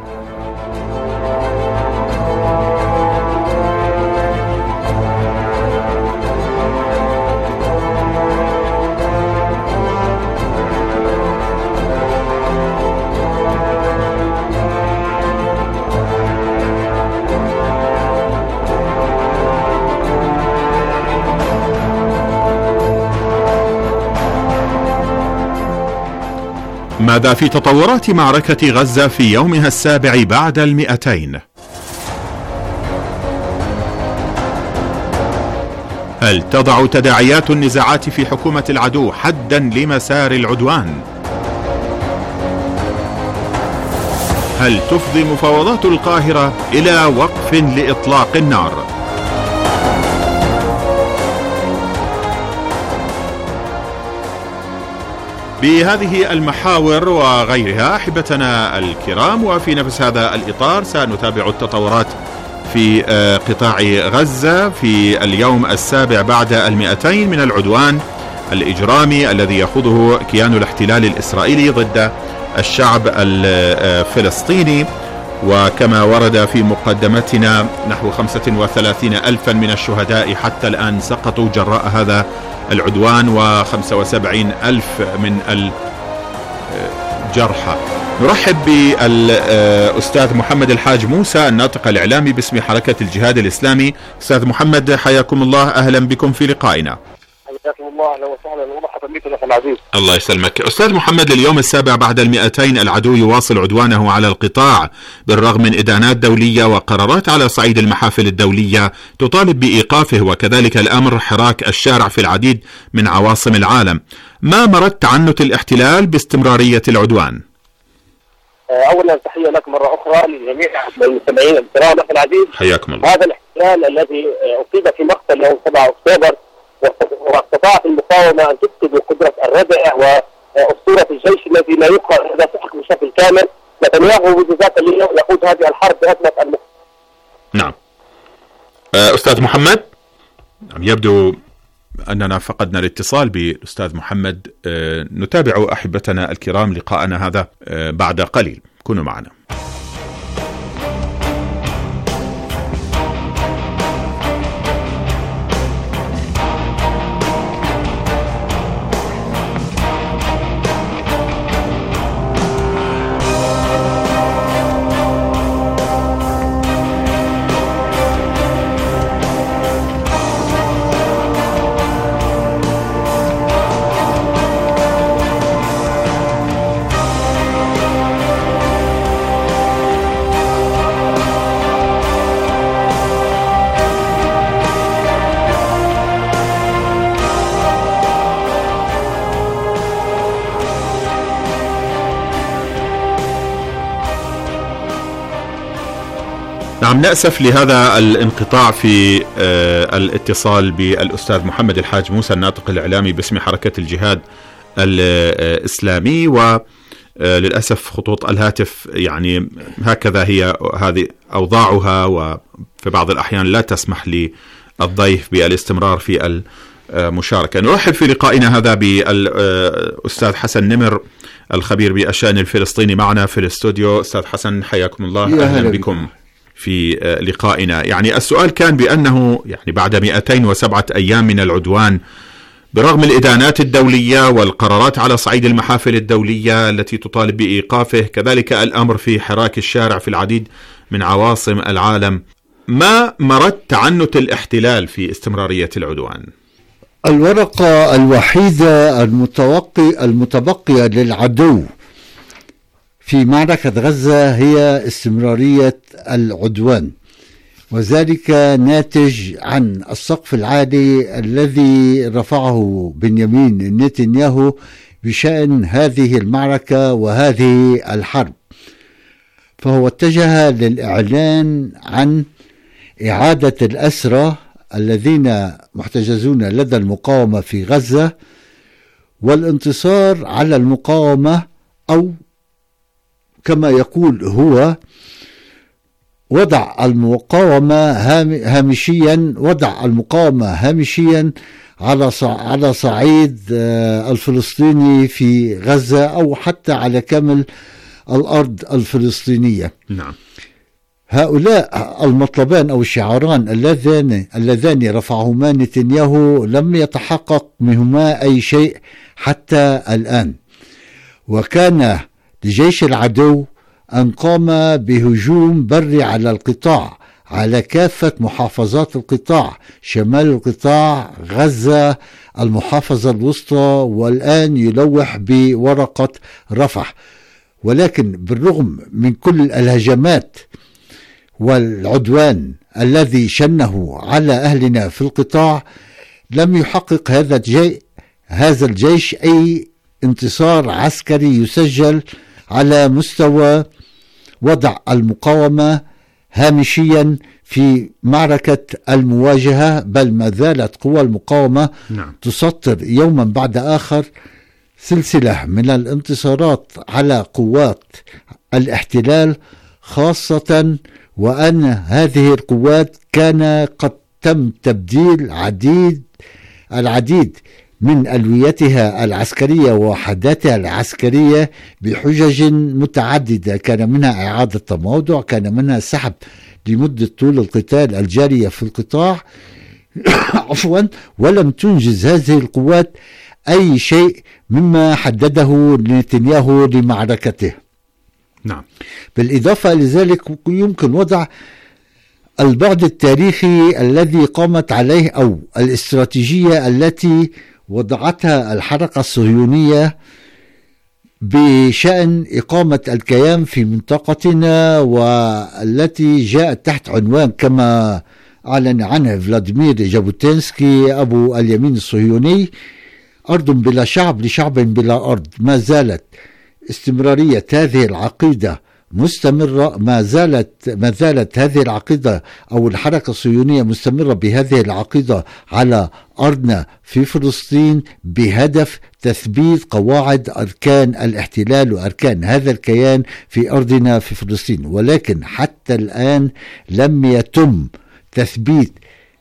ماذا في تطورات معركة غزة في يومها السابع بعد 200؟ هل تضع تداعيات النزاعات في حكومة العدو حدا لمسار العدوان؟ هل تفضي مفاوضات القاهرة إلى وقف لإطلاق النار؟ بهذه المحاور وغيرها أحبتنا الكرام، وفي نفس هذا الإطار سنتابع التطورات في قطاع غزة في اليوم السابع بعد 200 من العدوان الإجرامي الذي يخوضه كيان الاحتلال الإسرائيلي ضد الشعب الفلسطيني. وكما ورد في مقدمتنا نحو 35 ألفا من الشهداء حتى الآن سقطوا جراء هذا العدوان، و75 ألف من الجرحى. نرحب بالأستاذ محمد الحاج موسى الناطق الإعلامي باسم حركة الجهاد الإسلامي. أستاذ محمد حياكم الله، أهلا بكم في لقائنا. حياكم الله، أهلا وسهلا ومرحبا بكم أخي العزيز. الله يسلمك. أستاذ محمد، اليوم السابع بعد 200 العدو يواصل عدوانه على القطاع بالرغم من إدانات دولية وقرارات على صعيد المحافل الدولية تطالب بإيقافه، وكذلك الأمر حراك الشارع في العديد من عواصم العالم. ما مدى تعنت الاحتلال باستمرارية العدوان؟ أولا تحية لك مرة أخرى لجميع المستمعين الكرام أخي العزيز. حياكم الله. هذا الاحتلال الذي أصيب في مقتل يوم 7 أكتوبر واستطاعت المقاومة أن تفقد قدرة الردع وأسطورة الجيش الذي لا يبقى إذا سحق بشكل كامل. نتنياهو بذات اليوم يقود هذه الحرب بأزمة نعم. أستاذ محمد. يبدو أننا فقدنا الاتصال بالأستاذ محمد. نتابع أحبتنا الكرام لقاءنا هذا بعد قليل، كونوا معنا. نعم، نأسف لهذا الانقطاع في الاتصال بالأستاذ محمد الحاج موسى الناطق الإعلامي باسم حركة الجهاد الإسلامي، وللأسف خطوط الهاتف يعني هكذا هي هذه أوضاعها، وفي بعض الأحيان لا تسمح للضيف بالاستمرار في المشاركة. نرحب في لقائنا هذا بالأستاذ حسن نمر الخبير بالشأن الفلسطيني معنا في الاستوديو. أستاذ حسن حياكم الله، أهلا بكم في لقائنا. يعني السؤال كان بأنه يعني بعد 207 أيام من العدوان، برغم الإدانات الدولية والقرارات على صعيد المحافل الدولية التي تطالب بإيقافه، كذلك الأمر في حراك الشارع في العديد من عواصم العالم، ما مرد تعنت الاحتلال في استمرارية العدوان؟ الورقة الوحيدة المتبقية للعدو في معركة غزة هي استمرارية العدوان، وذلك ناتج عن السقف العالي الذي رفعه بنيامين نتنياهو بشأن هذه المعركة وهذه الحرب. فهو اتجه للإعلان عن إعادة الأسرى الذين محتجزون لدى المقاومة في غزة، والانتصار على المقاومة، أو كما يقول هو وضع المقاومة هامشيا على صعيد الفلسطيني في غزة، أو حتى على كامل الأرض الفلسطينية. نعم. هؤلاء المطلبان أو الشعاران اللذان رفعهما نتنياهو لم يتحقق منهما أي شيء حتى الآن، وكان لجيش العدو أن قام بهجوم بري على القطاع، على كافة محافظات القطاع، شمال القطاع، غزة، المحافظة الوسطى، والآن يلوح بورقة رفح. ولكن بالرغم من كل الهجمات والعدوان الذي شنه على أهلنا في القطاع، لم يحقق هذا الجيش أي انتصار عسكري يسجل على مستوى وضع المقاومة هامشيا في معركة المواجهة، بل ما زالت قوى المقاومة تسطر يوما بعد آخر سلسلة من الانتصارات على قوات الاحتلال، خاصة وأن هذه القوات كان قد تم تبديل العديد من ألويتها العسكرية ووحداتها العسكرية بحجج متعددة، كان منها إعادة تموضع، كان منها السحب لمدة طول القتال الجارية في القطاع عفوا، ولم تنجز هذه القوات أي شيء مما حدده نتنياهو لمعركته. نعم. بالإضافة لذلك يمكن وضع البعد التاريخي الذي قامت عليه، أو الاستراتيجية التي وضعتها الحركة الصهيونية بشأن إقامة الكيان في منطقتنا، والتي جاءت تحت عنوان كما أعلن عنه فلاديمير جابوتينسكي أبو اليمين الصهيوني: أرض بلا شعب لشعب بلا أرض. ما زالت استمرارية هذه العقيدة مستمرة، ما زالت هذه العقيدة أو الحركة الصهيونية مستمرة بهذه العقيدة على أرضنا في فلسطين، بهدف تثبيت قواعد أركان الاحتلال وأركان هذا الكيان في أرضنا في فلسطين. ولكن حتى الآن لم يتم تثبيت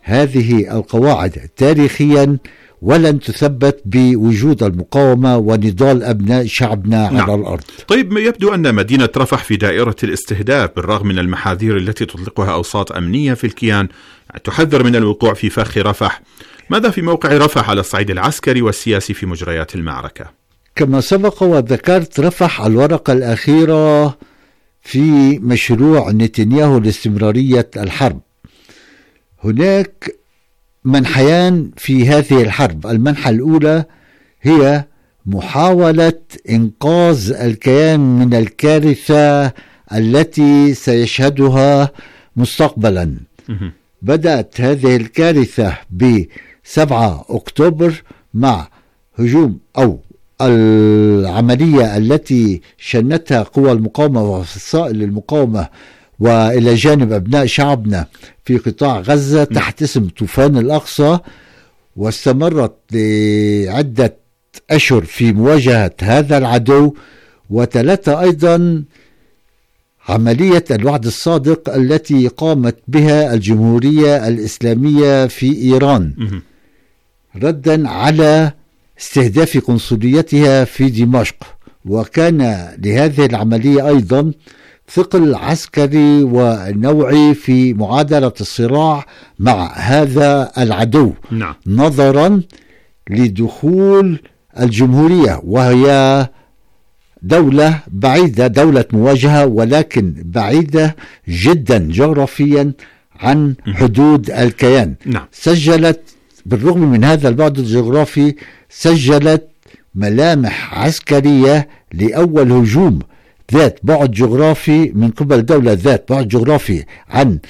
هذه القواعد تاريخيا ولن تثبت بوجود المقاومة ونضال أبناء شعبنا على الأرض. طيب، يبدو أن مدينة رفح في دائرة الاستهداف بالرغم من المحاذير التي تطلقها أوساط أمنية في الكيان تحذر من الوقوع في فخ رفح. ماذا في موقع رفح على الصعيد العسكري والسياسي في مجريات المعركة؟ كما سبق وذكرت، رفح الورقة الأخيرة في مشروع نتنياهو لاستمرارية الحرب. هناك منحيان في هذه الحرب. المنحى الأولى هي محاولة إنقاذ الكيان من الكارثة التي سيشهدها مستقبلا. بدأت هذه الكارثة ب7 أكتوبر مع هجوم أو العملية التي شنتها قوى المقاومة وفصائل المقاومة وإلى جانب أبناء شعبنا في قطاع غزة تحت اسم طوفان الأقصى، واستمرت لعدة أشهر في مواجهة هذا العدو. وتلتها أيضا عملية الوعد الصادق التي قامت بها الجمهورية الإسلامية في إيران ردا على استهداف قنصليتها في دمشق. وكان لهذه العملية أيضا ثقل عسكري ونوعي في معادلة الصراع مع هذا العدو. نظرا لدخول الجمهورية، وهي دولة بعيدة، دولة مواجهة، ولكن بعيدة جدا جغرافيا عن حدود الكيان. سجلت بالرغم من هذا البعد الجغرافي، سجلت ملامح عسكرية لأول هجوم ذات بعد جغرافي من قبل دولة ذات بعد جغرافي عن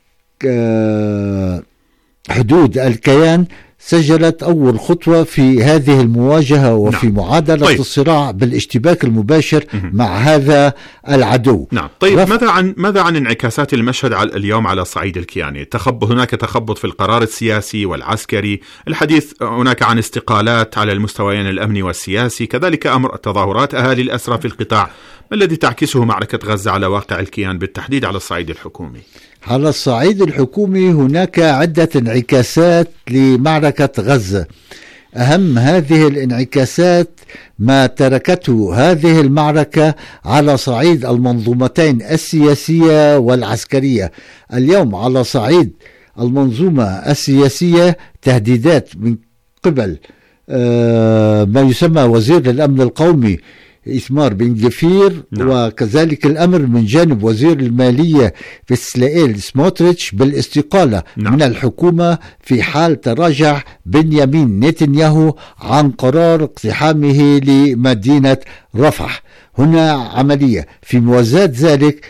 حدود الكيان. سجلت أول خطوة في هذه المواجهة وفي معادلة الصراع بالاشتباك المباشر مع هذا العدو. طيب، ماذا عن انعكاسات المشهد اليوم على الصعيد الكياني؟ هناك تخبط في القرار السياسي والعسكري، الحديث هناك عن استقالات على المستويين الأمني والسياسي، كذلك أمر تظاهرات أهالي الأسرى في القطاع. ما الذي تعكسه معركة غزة على واقع الكيان بالتحديد على الصعيد الحكومي؟ على الصعيد الحكومي هناك عدة انعكاسات لمعركة غزة. أهم هذه الانعكاسات ما تركته هذه المعركة على صعيد المنظومتين السياسية والعسكرية. اليوم على صعيد المنظومة السياسية تهديدات من قبل ما يسمى وزير الأمن القومي إثمار بن جفير، وكذلك الأمر من جانب وزير المالية بسلائيل سموتريتش بالاستقالة من الحكومة في حال تراجع بنيامين نتنياهو عن قرار اقتحامه لمدينة رفح. هنا عملية في موازاة ذلك.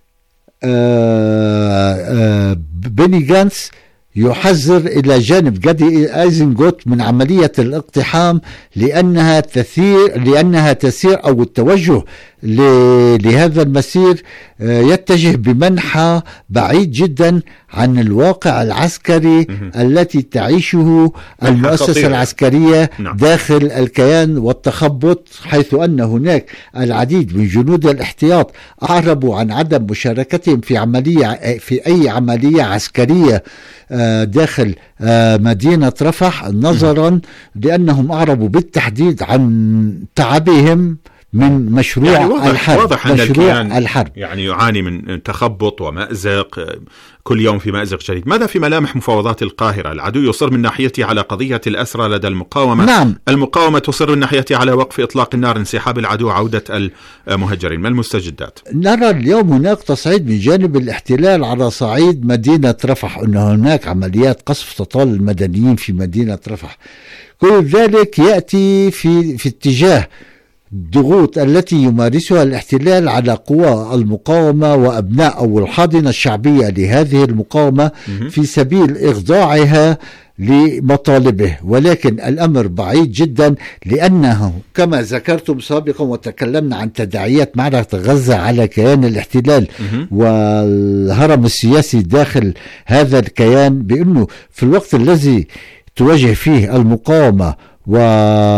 بني جانس يحذر إلى جانب جادي أيزنغوت من عملية الاقتحام لأنها تسير أو التوجه لهذا المسير يتجه بمنحى بعيد جدا عن الواقع العسكري التي تعيشه المؤسسة العسكرية داخل الكيان والتخبط، حيث أن هناك العديد من جنود الاحتياط أعربوا عن عدم مشاركتهم في أي عملية عسكرية داخل مدينة رفح، نظرا لأنهم أعربوا بالتحديد عن تعبهم من مشروع الحرب. واضح أن الحرب يعاني من تخبط ومأزق، كل يوم في مأزق جديد. ماذا في ملامح مفاوضات القاهرة؟ العدو يصر من ناحيته على قضية الأسرى لدى المقاومة. المقاومة تصر من ناحيته على وقف إطلاق النار، انسحاب العدو، عودة المهجرين. ما المستجدات؟ نرى اليوم هناك تصعيد من جانب الاحتلال على صعيد مدينة رفح، أن هناك عمليات قصف تطال المدنيين في مدينة رفح. كل ذلك يأتي في اتجاه الضغوط التي يمارسها الاحتلال على قوى المقاومة وأبناء أو الحاضنة الشعبية لهذه المقاومة في سبيل إخضاعها لمطالبه. ولكن الأمر بعيد جدا، لأنه كما ذكرتم سابقا وتكلمنا عن تداعيات معركة غزة على كيان الاحتلال والهرم السياسي داخل هذا الكيان، بأنه في الوقت الذي تواجه فيه المقاومة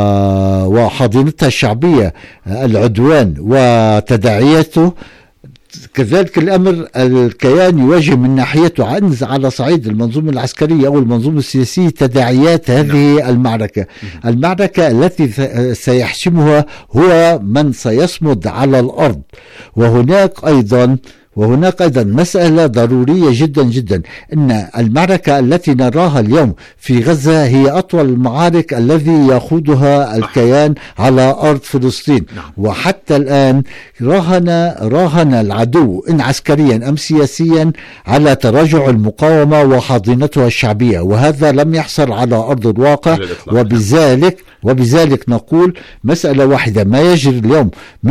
وحاضنتها الشعبية العدوان وتداعياته، كذلك الأمر الكيان يواجه من ناحيته عنز على صعيد المنظومة العسكرية أو المنظومة السياسية تداعيات هذه المعركة التي سيحسمها هو من سيصمد على الأرض. وهناك أيضا مسألة ضرورية جدا جدا، أن المعركة التي نراها اليوم في غزة هي أطول المعارك الذي يخوضها الكيان على أرض فلسطين. وحتى الآن راهن العدو إن عسكريا أم سياسيا على تراجع المقاومة وحاضنتها الشعبية، وهذا لم يحصل على أرض الواقع. وبذلك نقول مسألة واحدة: ما يجري اليوم من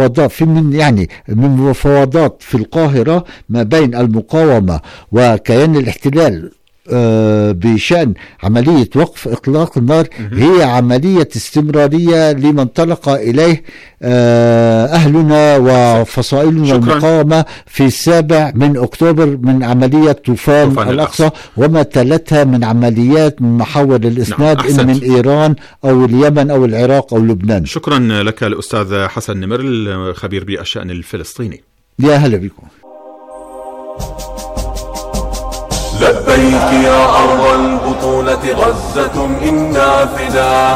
مفاوضات في القاهرة ما بين المقاومة وكيان الاحتلال بشأن عملية وقف إطلاق النار هي عملية استمرارية لما انطلق إليه أهلنا وفصائلنا المقاومة في 7 أكتوبر من عملية طوفان الأقصى وما تلتها من عمليات من محاور الإسناد إن من إيران أو اليمن أو العراق أو لبنان. شكرا لك الأستاذ حسن نمر الخبير بالشأن الفلسطيني. يا هلا بكم. لبيك يا أرض البطولة غزة إنا فداء،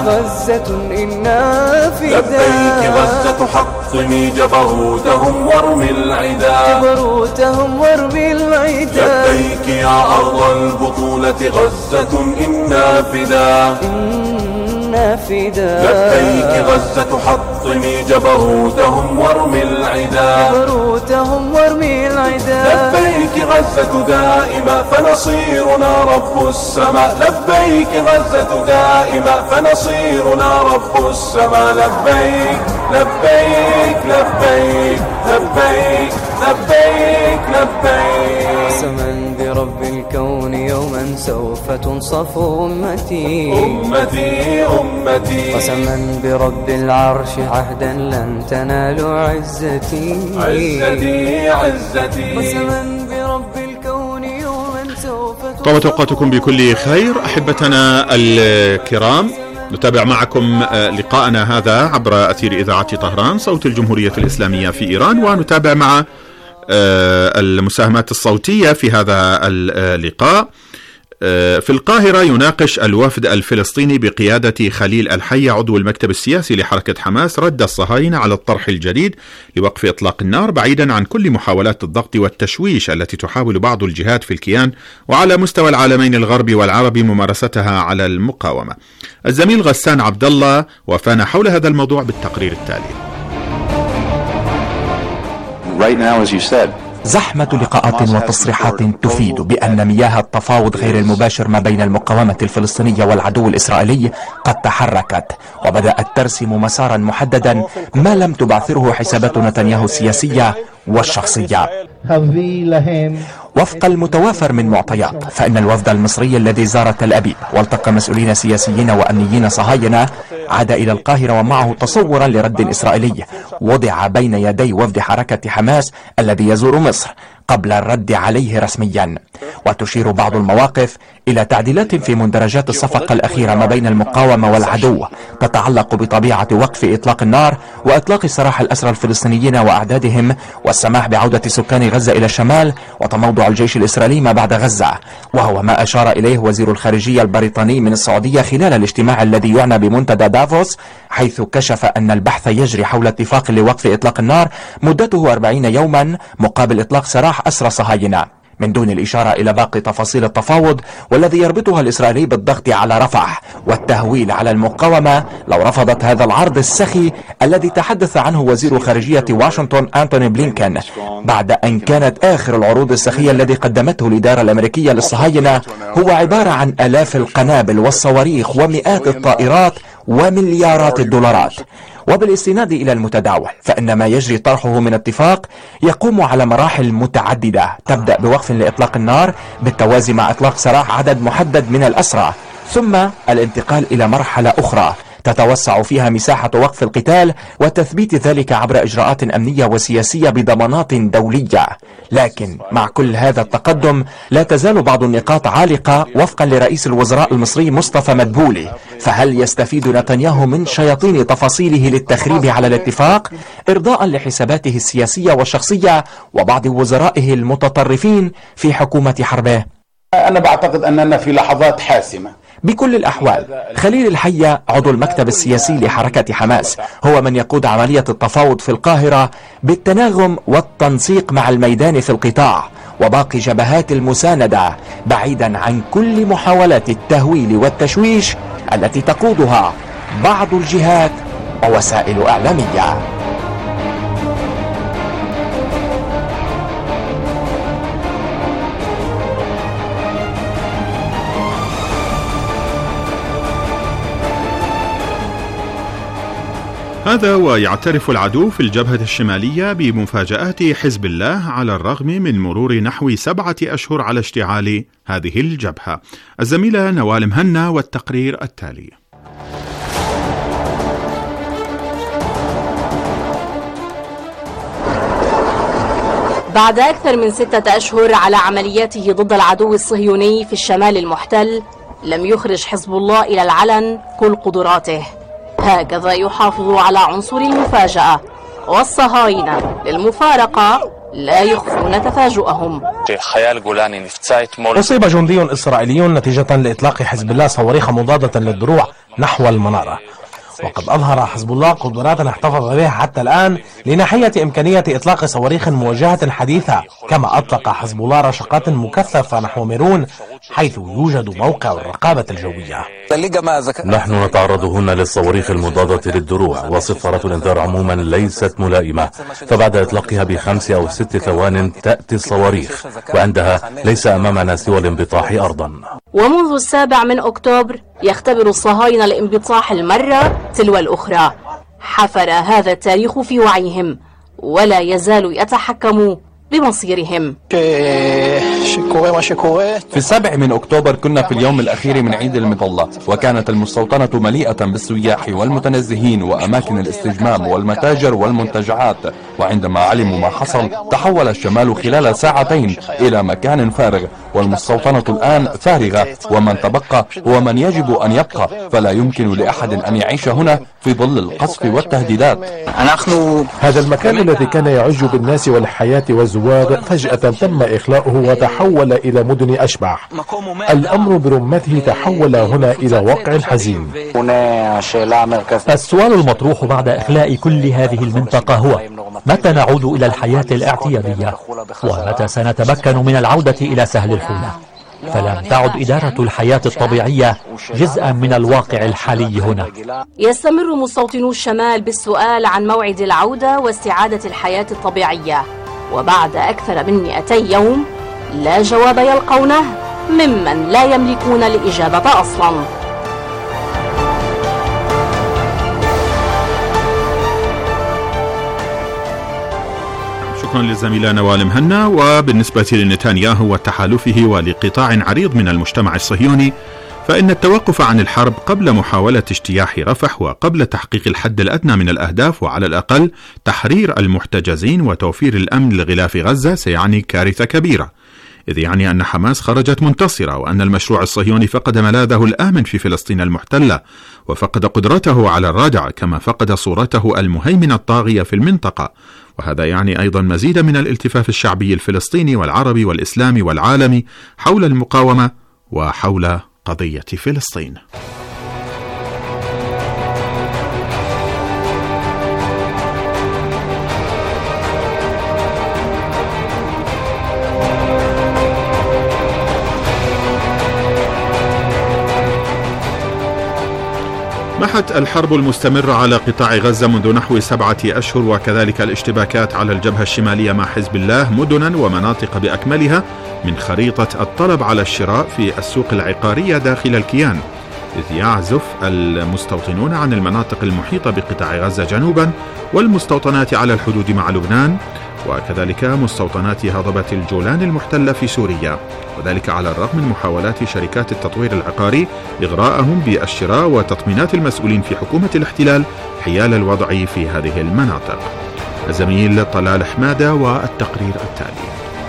لبيك غزة حطمي جبروتهم وارمي العدا، لبيك يا أرض البطولة غزة إنا فداء، لبيك غزة حطمي جبروتهم وارمي العدا، لبيك غزة دائما فنصيرنا رب السماء، لبيك غزة دائما فنصيرنا رب السماء، لبيك لبيك لبيك لبيك لبيك لبيك. قسما برب الكون يوما سوف تنصف أمتي، قسما برب العرش عهدا لن تنالوا عزتي، قسما برب الكون يوما سوف تنصف. طابت أوقاتكم بكل خير أحبتنا الكرام. نتابع معكم لقاءنا هذا عبر أثير إذاعة طهران صوت الجمهورية الإسلامية في إيران، ونتابع مع المساهمات الصوتية في هذا اللقاء. في القاهرة يناقش الوفد الفلسطيني بقيادة خليل الحي عضو المكتب السياسي لحركة حماس رد الصهاينة على الطرح الجديد لوقف إطلاق النار، بعيدا عن كل محاولات الضغط والتشويش التي تحاول بعض الجهات في الكيان وعلى مستوى العالمين الغربي والعربي ممارستها على المقاومة. الزميل غسان عبد الله وافانا حول هذا الموضوع بالتقرير التالي. زحمة لقاءات وتصريحات تفيد بأن مياه التفاوض غير المباشر ما بين المقاومة الفلسطينية والعدو الإسرائيلي قد تحركت وبدأت ترسم مسارا محددا ما لم تبعثره حسابات نتنياهو السياسية والشخصية. وفق المتوافر من معطيات فإن الوفد المصري الذي زار تل أبيب والتقى مسؤولين سياسيين وأمنيين صهاينة عاد إلى القاهرة ومعه تصورا لرد إسرائيلي وضع بين يدي وفد حركة حماس الذي يزور مصر قبل الرد عليه رسميا. وتشير بعض المواقف إلى تعديلات في مندرجات الصفقة الأخيرة ما بين المقاومة والعدو تتعلق بطبيعة وقف إطلاق النار وإطلاق سراح الأسرى الفلسطينيين وأعدادهم والسماح بعودة سكان غزة إلى الشمال وتموضع الجيش الإسرائيلي ما بعد غزة، وهو ما أشار إليه وزير الخارجية البريطاني من السعودية خلال الاجتماع الذي يعنى بمنتدى دافوس، حيث كشف أن البحث يجري حول اتفاق لوقف إطلاق النار مدته 40 يوما مقابل إطلاق سراح أسرى صهاينة، من دون الإشارة إلى باقي تفاصيل التفاوض والذي يربطها الإسرائيلي بالضغط على رفح والتهويل على المقاومة لو رفضت هذا العرض السخي الذي تحدث عنه وزير خارجية واشنطن أنتوني بلينكن، بعد أن كانت آخر العروض السخية الذي قدمته الإدارة الأمريكية للصهاينة هو عبارة عن آلاف القنابل والصواريخ ومئات الطائرات ومليارات الدولارات. وبالاستناد إلى المتداول فإن ما يجري طرحه من اتفاق يقوم على مراحل متعددة تبدأ بوقف لإطلاق النار بالتوازي مع إطلاق سراح عدد محدد من الأسرى، ثم الانتقال إلى مرحلة أخرى تتوسع فيها مساحة وقف القتال وتثبيت ذلك عبر إجراءات أمنية وسياسية بضمانات دولية. لكن مع كل هذا التقدم لا تزال بعض النقاط عالقة وفقا لرئيس الوزراء المصري مصطفى مدبولي. فهل يستفيد نتنياهو من شياطين تفاصيله للتخريب على الاتفاق إرضاء لحساباته السياسية والشخصية وبعض وزرائه المتطرفين في حكومة حربه؟ أنا بعتقد أننا في لحظات حاسمة. بكل الأحوال خليل الحية عضو المكتب السياسي لحركة حماس هو من يقود عملية التفاوض في القاهرة بالتناغم والتنسيق مع الميدان في القطاع وباقي جبهات المساندة، بعيدا عن كل محاولات التهويل والتشويش التي تقودها بعض الجهات ووسائل إعلامية. هذا ويعترف العدو في الجبهة الشمالية بمفاجآت حزب الله على الرغم من مرور نحو 7 أشهر على اشتعال هذه الجبهة. الزميلة نوال مهنا والتقرير التالي. بعد أكثر من 6 أشهر على عملياته ضد العدو الصهيوني في الشمال المحتل، لم يخرج حزب الله إلى العلن كل قدراته. هكذا يحافظ على عنصر المفاجأة، والصهاينة للمفارقة لا يخفون تفاجؤهم. أصيب جندي إسرائيلي نتيجة لإطلاق حزب الله صواريخ مضادة للدروع نحو المنارة، وقد أظهر حزب الله قدرات احتفظ بها حتى الآن لناحية إمكانية إطلاق صواريخ موجهة حديثة. كما أطلق حزب الله رشقات مكثفة نحو ميرون حيث يوجد موقع الرقابة الجوية. نحن نتعرض هنا للصواريخ المضادة للدروع، وصفارات الإنذار عموما ليست ملائمة، فبعد إطلاقها ب5 أو 6 ثوان تأتي الصواريخ، وعندها ليس أمامنا سوى الانبطاح أرضا. ومنذ 7 أكتوبر يختبر الصهاينة الانبطاح المرة تلو الأخرى. حفر هذا التاريخ في وعيهم ولا يزال يتحكم بمصيرهم. في 7 أكتوبر كنا في اليوم الأخير من عيد المظلة، وكانت المستوطنة مليئة بالسياح والمتنزهين وأماكن الاستجمام والمتاجر والمنتجعات. وعندما علموا ما حصل تحول الشمال خلال 2 ساعات إلى مكان فارغ، والمستوطنة الآن فارغة، ومن تبقى هو من يجب أن يبقى، فلا يمكن لأحد أن يعيش هنا في ظل القصف والتهديدات. هذا المكان الذي كان يعج بالناس والحياة والزوار فجأة تم إخلاؤه وتحول إلى مدن أشباح. الأمر برمته تحول هنا إلى واقع حزين. السؤال المطروح بعد إخلاء كل هذه المنطقة هو: متى نعود إلى الحياة الاعتيادية؟ ومتى سنتمكن من العودة إلى سهل الحولة؟ فلم تعد إدارة الحياة الطبيعية جزءا من الواقع الحالي هنا. يستمر مستوطنو الشمال بالسؤال عن موعد العودة واستعادة الحياة الطبيعية، وبعد أكثر من 200 يوم لا جواب يلقونه ممن لا يملكون الإجابة أصلا. شكرا للزميلة نوال مهنا. وبالنسبة لنتنياهو وتحالفه ولقطاع عريض من المجتمع الصهيوني، فإن التوقف عن الحرب قبل محاولة اجتياح رفح وقبل تحقيق الحد الأدنى من الأهداف وعلى الأقل تحرير المحتجزين وتوفير الأمن لغلاف غزة سيعني كارثة كبيرة، إذ يعني أن حماس خرجت منتصرة، وأن المشروع الصهيوني فقد ملاذه الآمن في فلسطين المحتلة، وفقد قدرته على الردع، كما فقد صورته المهيمنة الطاغية في المنطقة. وهذا يعني أيضا مزيد من الالتفاف الشعبي الفلسطيني والعربي والإسلامي والعالمي حول المقاومة وحول قضية فلسطين. محت الحرب المستمرة على قطاع غزة منذ نحو 7 أشهر، وكذلك الاشتباكات على الجبهة الشمالية مع حزب الله مدنا ومناطق بأكملها من خريطة الطلب على الشراء في السوق العقارية داخل الكيان، إذ يعزف المستوطنون عن المناطق المحيطة بقطاع غزة جنوبا والمستوطنات على الحدود مع لبنان وكذلك مستوطنات هضبة الجولان المحتلة في سوريا، وذلك على الرغم من محاولات شركات التطوير العقاري إغراءهم بالشراء وتطمينات المسؤولين في حكومة الاحتلال حيال الوضع في هذه المناطق. الزميل طلال حمادة والتقرير التالي.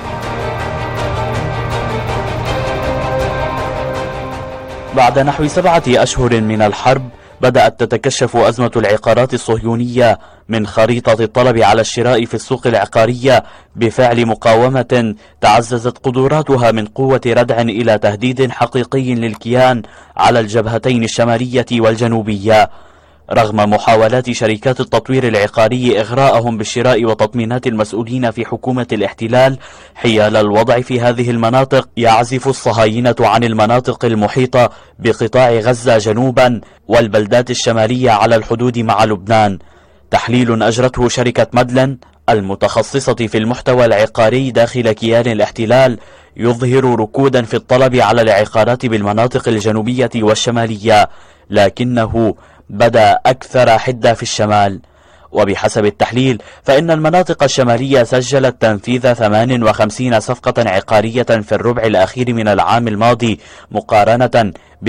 بعد نحو 7 أشهر من الحرب بدأت تتكشف أزمة العقارات الصهيونية من خريطة الطلب على الشراء في السوق العقارية بفعل مقاومة تعززت قدراتها من قوة ردع إلى تهديد حقيقي للكيان على الجبهتين الشمالية والجنوبية. رغم محاولات شركات التطوير العقاري إغراءهم بالشراء وتطمينات المسؤولين في حكومة الاحتلال حيال الوضع في هذه المناطق، يعزف الصهاينة عن المناطق المحيطة بقطاع غزة جنوبا والبلدات الشمالية على الحدود مع لبنان. تحليل أجرته شركة مدلن المتخصصة في المحتوى العقاري داخل كيان الاحتلال يظهر ركودا في الطلب على العقارات بالمناطق الجنوبية والشمالية، لكنه بدأ أكثر حدة في الشمال. وبحسب التحليل فإن المناطق الشمالية سجلت تنفيذ 58 صفقة عقارية في الربع الأخير من العام الماضي مقارنة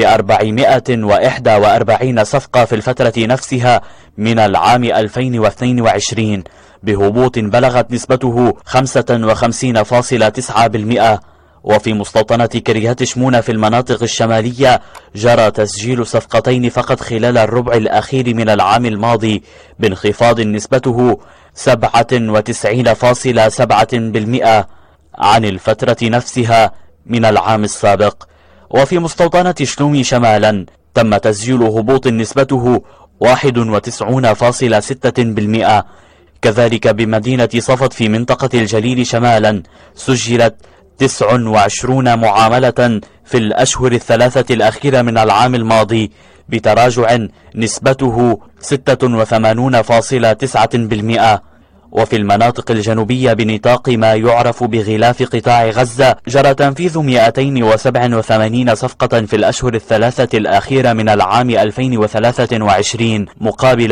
ب441 صفقة في الفترة نفسها من العام 2022، بهبوط بلغت نسبته 55.9%. وفي مستوطنة كريات شمونة في المناطق الشمالية جرى تسجيل صفقتين فقط خلال الربع الأخير من العام الماضي بانخفاض نسبته 97.7% عن الفترة نفسها من العام السابق. وفي مستوطنة شلومي شمالا تم تسجيل هبوط نسبته 91.6%. كذلك بمدينة صفد في منطقة الجليل شمالا سجلت 29 معاملة في الأشهر الثلاثة الأخيرة من العام الماضي بتراجع نسبته 86.9%. وفي المناطق الجنوبية بنطاق ما يعرف بغلاف قطاع غزة جرى تنفيذ 287 صفقة في الأشهر الثلاثة الأخيرة من العام 2023 مقابل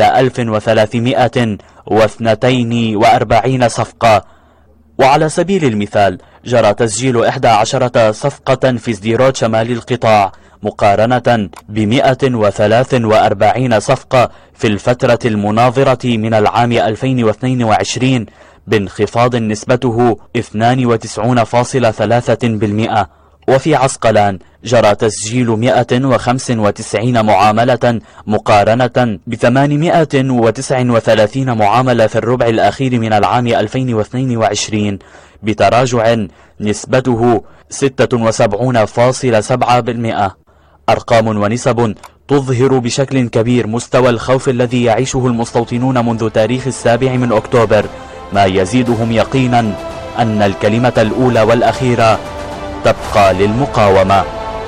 1342 صفقة. وعلى سبيل المثال جرى تسجيل 11 صفقة في سديروت شمال القطاع مقارنة ب143 صفقة في الفترة المناظرة من العام 2022 بانخفاض نسبته 92.3%. وفي عسقلان جرى تسجيل 195 معاملة مقارنة ب839 معاملة في الربع الأخير من العام 2022 بتراجع نسبته 76.7%. أرقام ونسب تظهر بشكل كبير مستوى الخوف الذي يعيشه المستوطنون منذ تاريخ 7 أكتوبر، ما يزيدهم يقينا أن الكلمة الأولى والأخيرة تبقى للمقاومة.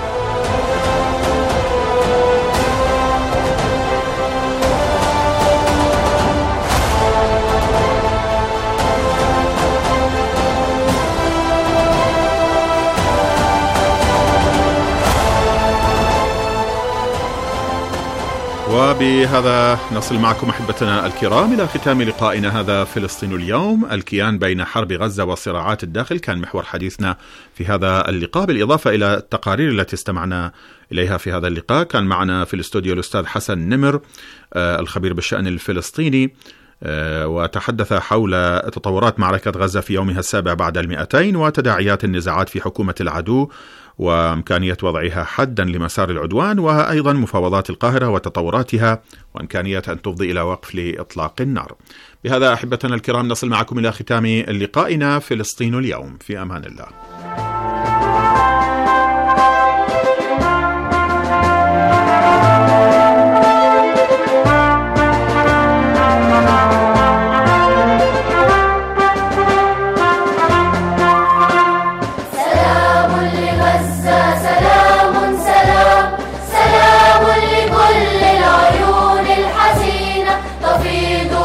وبهذا نصل معكم أحبتنا الكرام إلى ختام لقائنا هذا فلسطين اليوم. الكيان بين حرب غزة وصراعات الداخل كان محور حديثنا في هذا اللقاء، بالإضافة إلى التقارير التي استمعنا إليها في هذا اللقاء. كان معنا في الاستوديو الأستاذ حسن نمر الخبير بالشأن الفلسطيني، وتحدث حول تطورات معركة غزة في يومها 7 بعد 200 وتداعيات النزاعات في حكومة العدو وإمكانية وضعها حدا لمسار العدوان، وأيضا مفاوضات القاهرة وتطوراتها وإمكانية أن تفضي إلى وقف لإطلاق النار. بهذا أحبتنا الكرام نصل معكم إلى ختام لقائنا فلسطين اليوم. في أمان الله.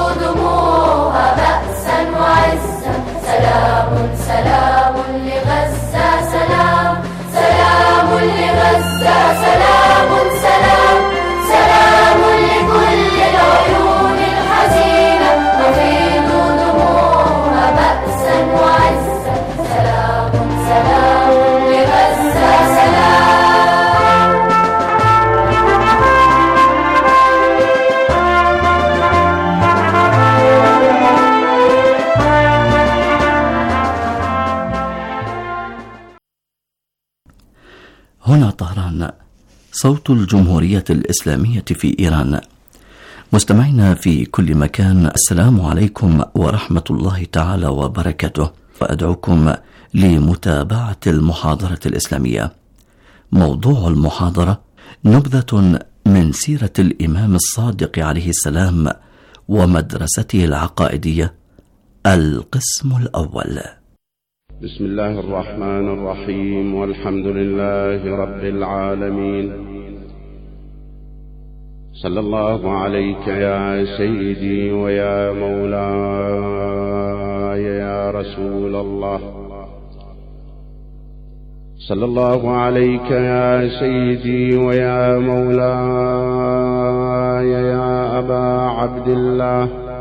سلام لغزة هنا طهران، صوت الجمهورية الإسلامية في إيران. مستمعينا في كل مكان، السلام عليكم ورحمة الله تعالى وبركاته، وأدعوكم لمتابعة المحاضرة الإسلامية. موضوع المحاضرة نبذة من سيرة الإمام الصادق عليه السلام ومدرسته العقائدية، القسم الأول. بسم الله الرحمن الرحيم، والحمد لله رب العالمين. صلى الله عليك يا سيدي ويا مولاي يا رسول الله. صلى الله عليك يا سيدي ويا مولاي يا أبا عبد الله.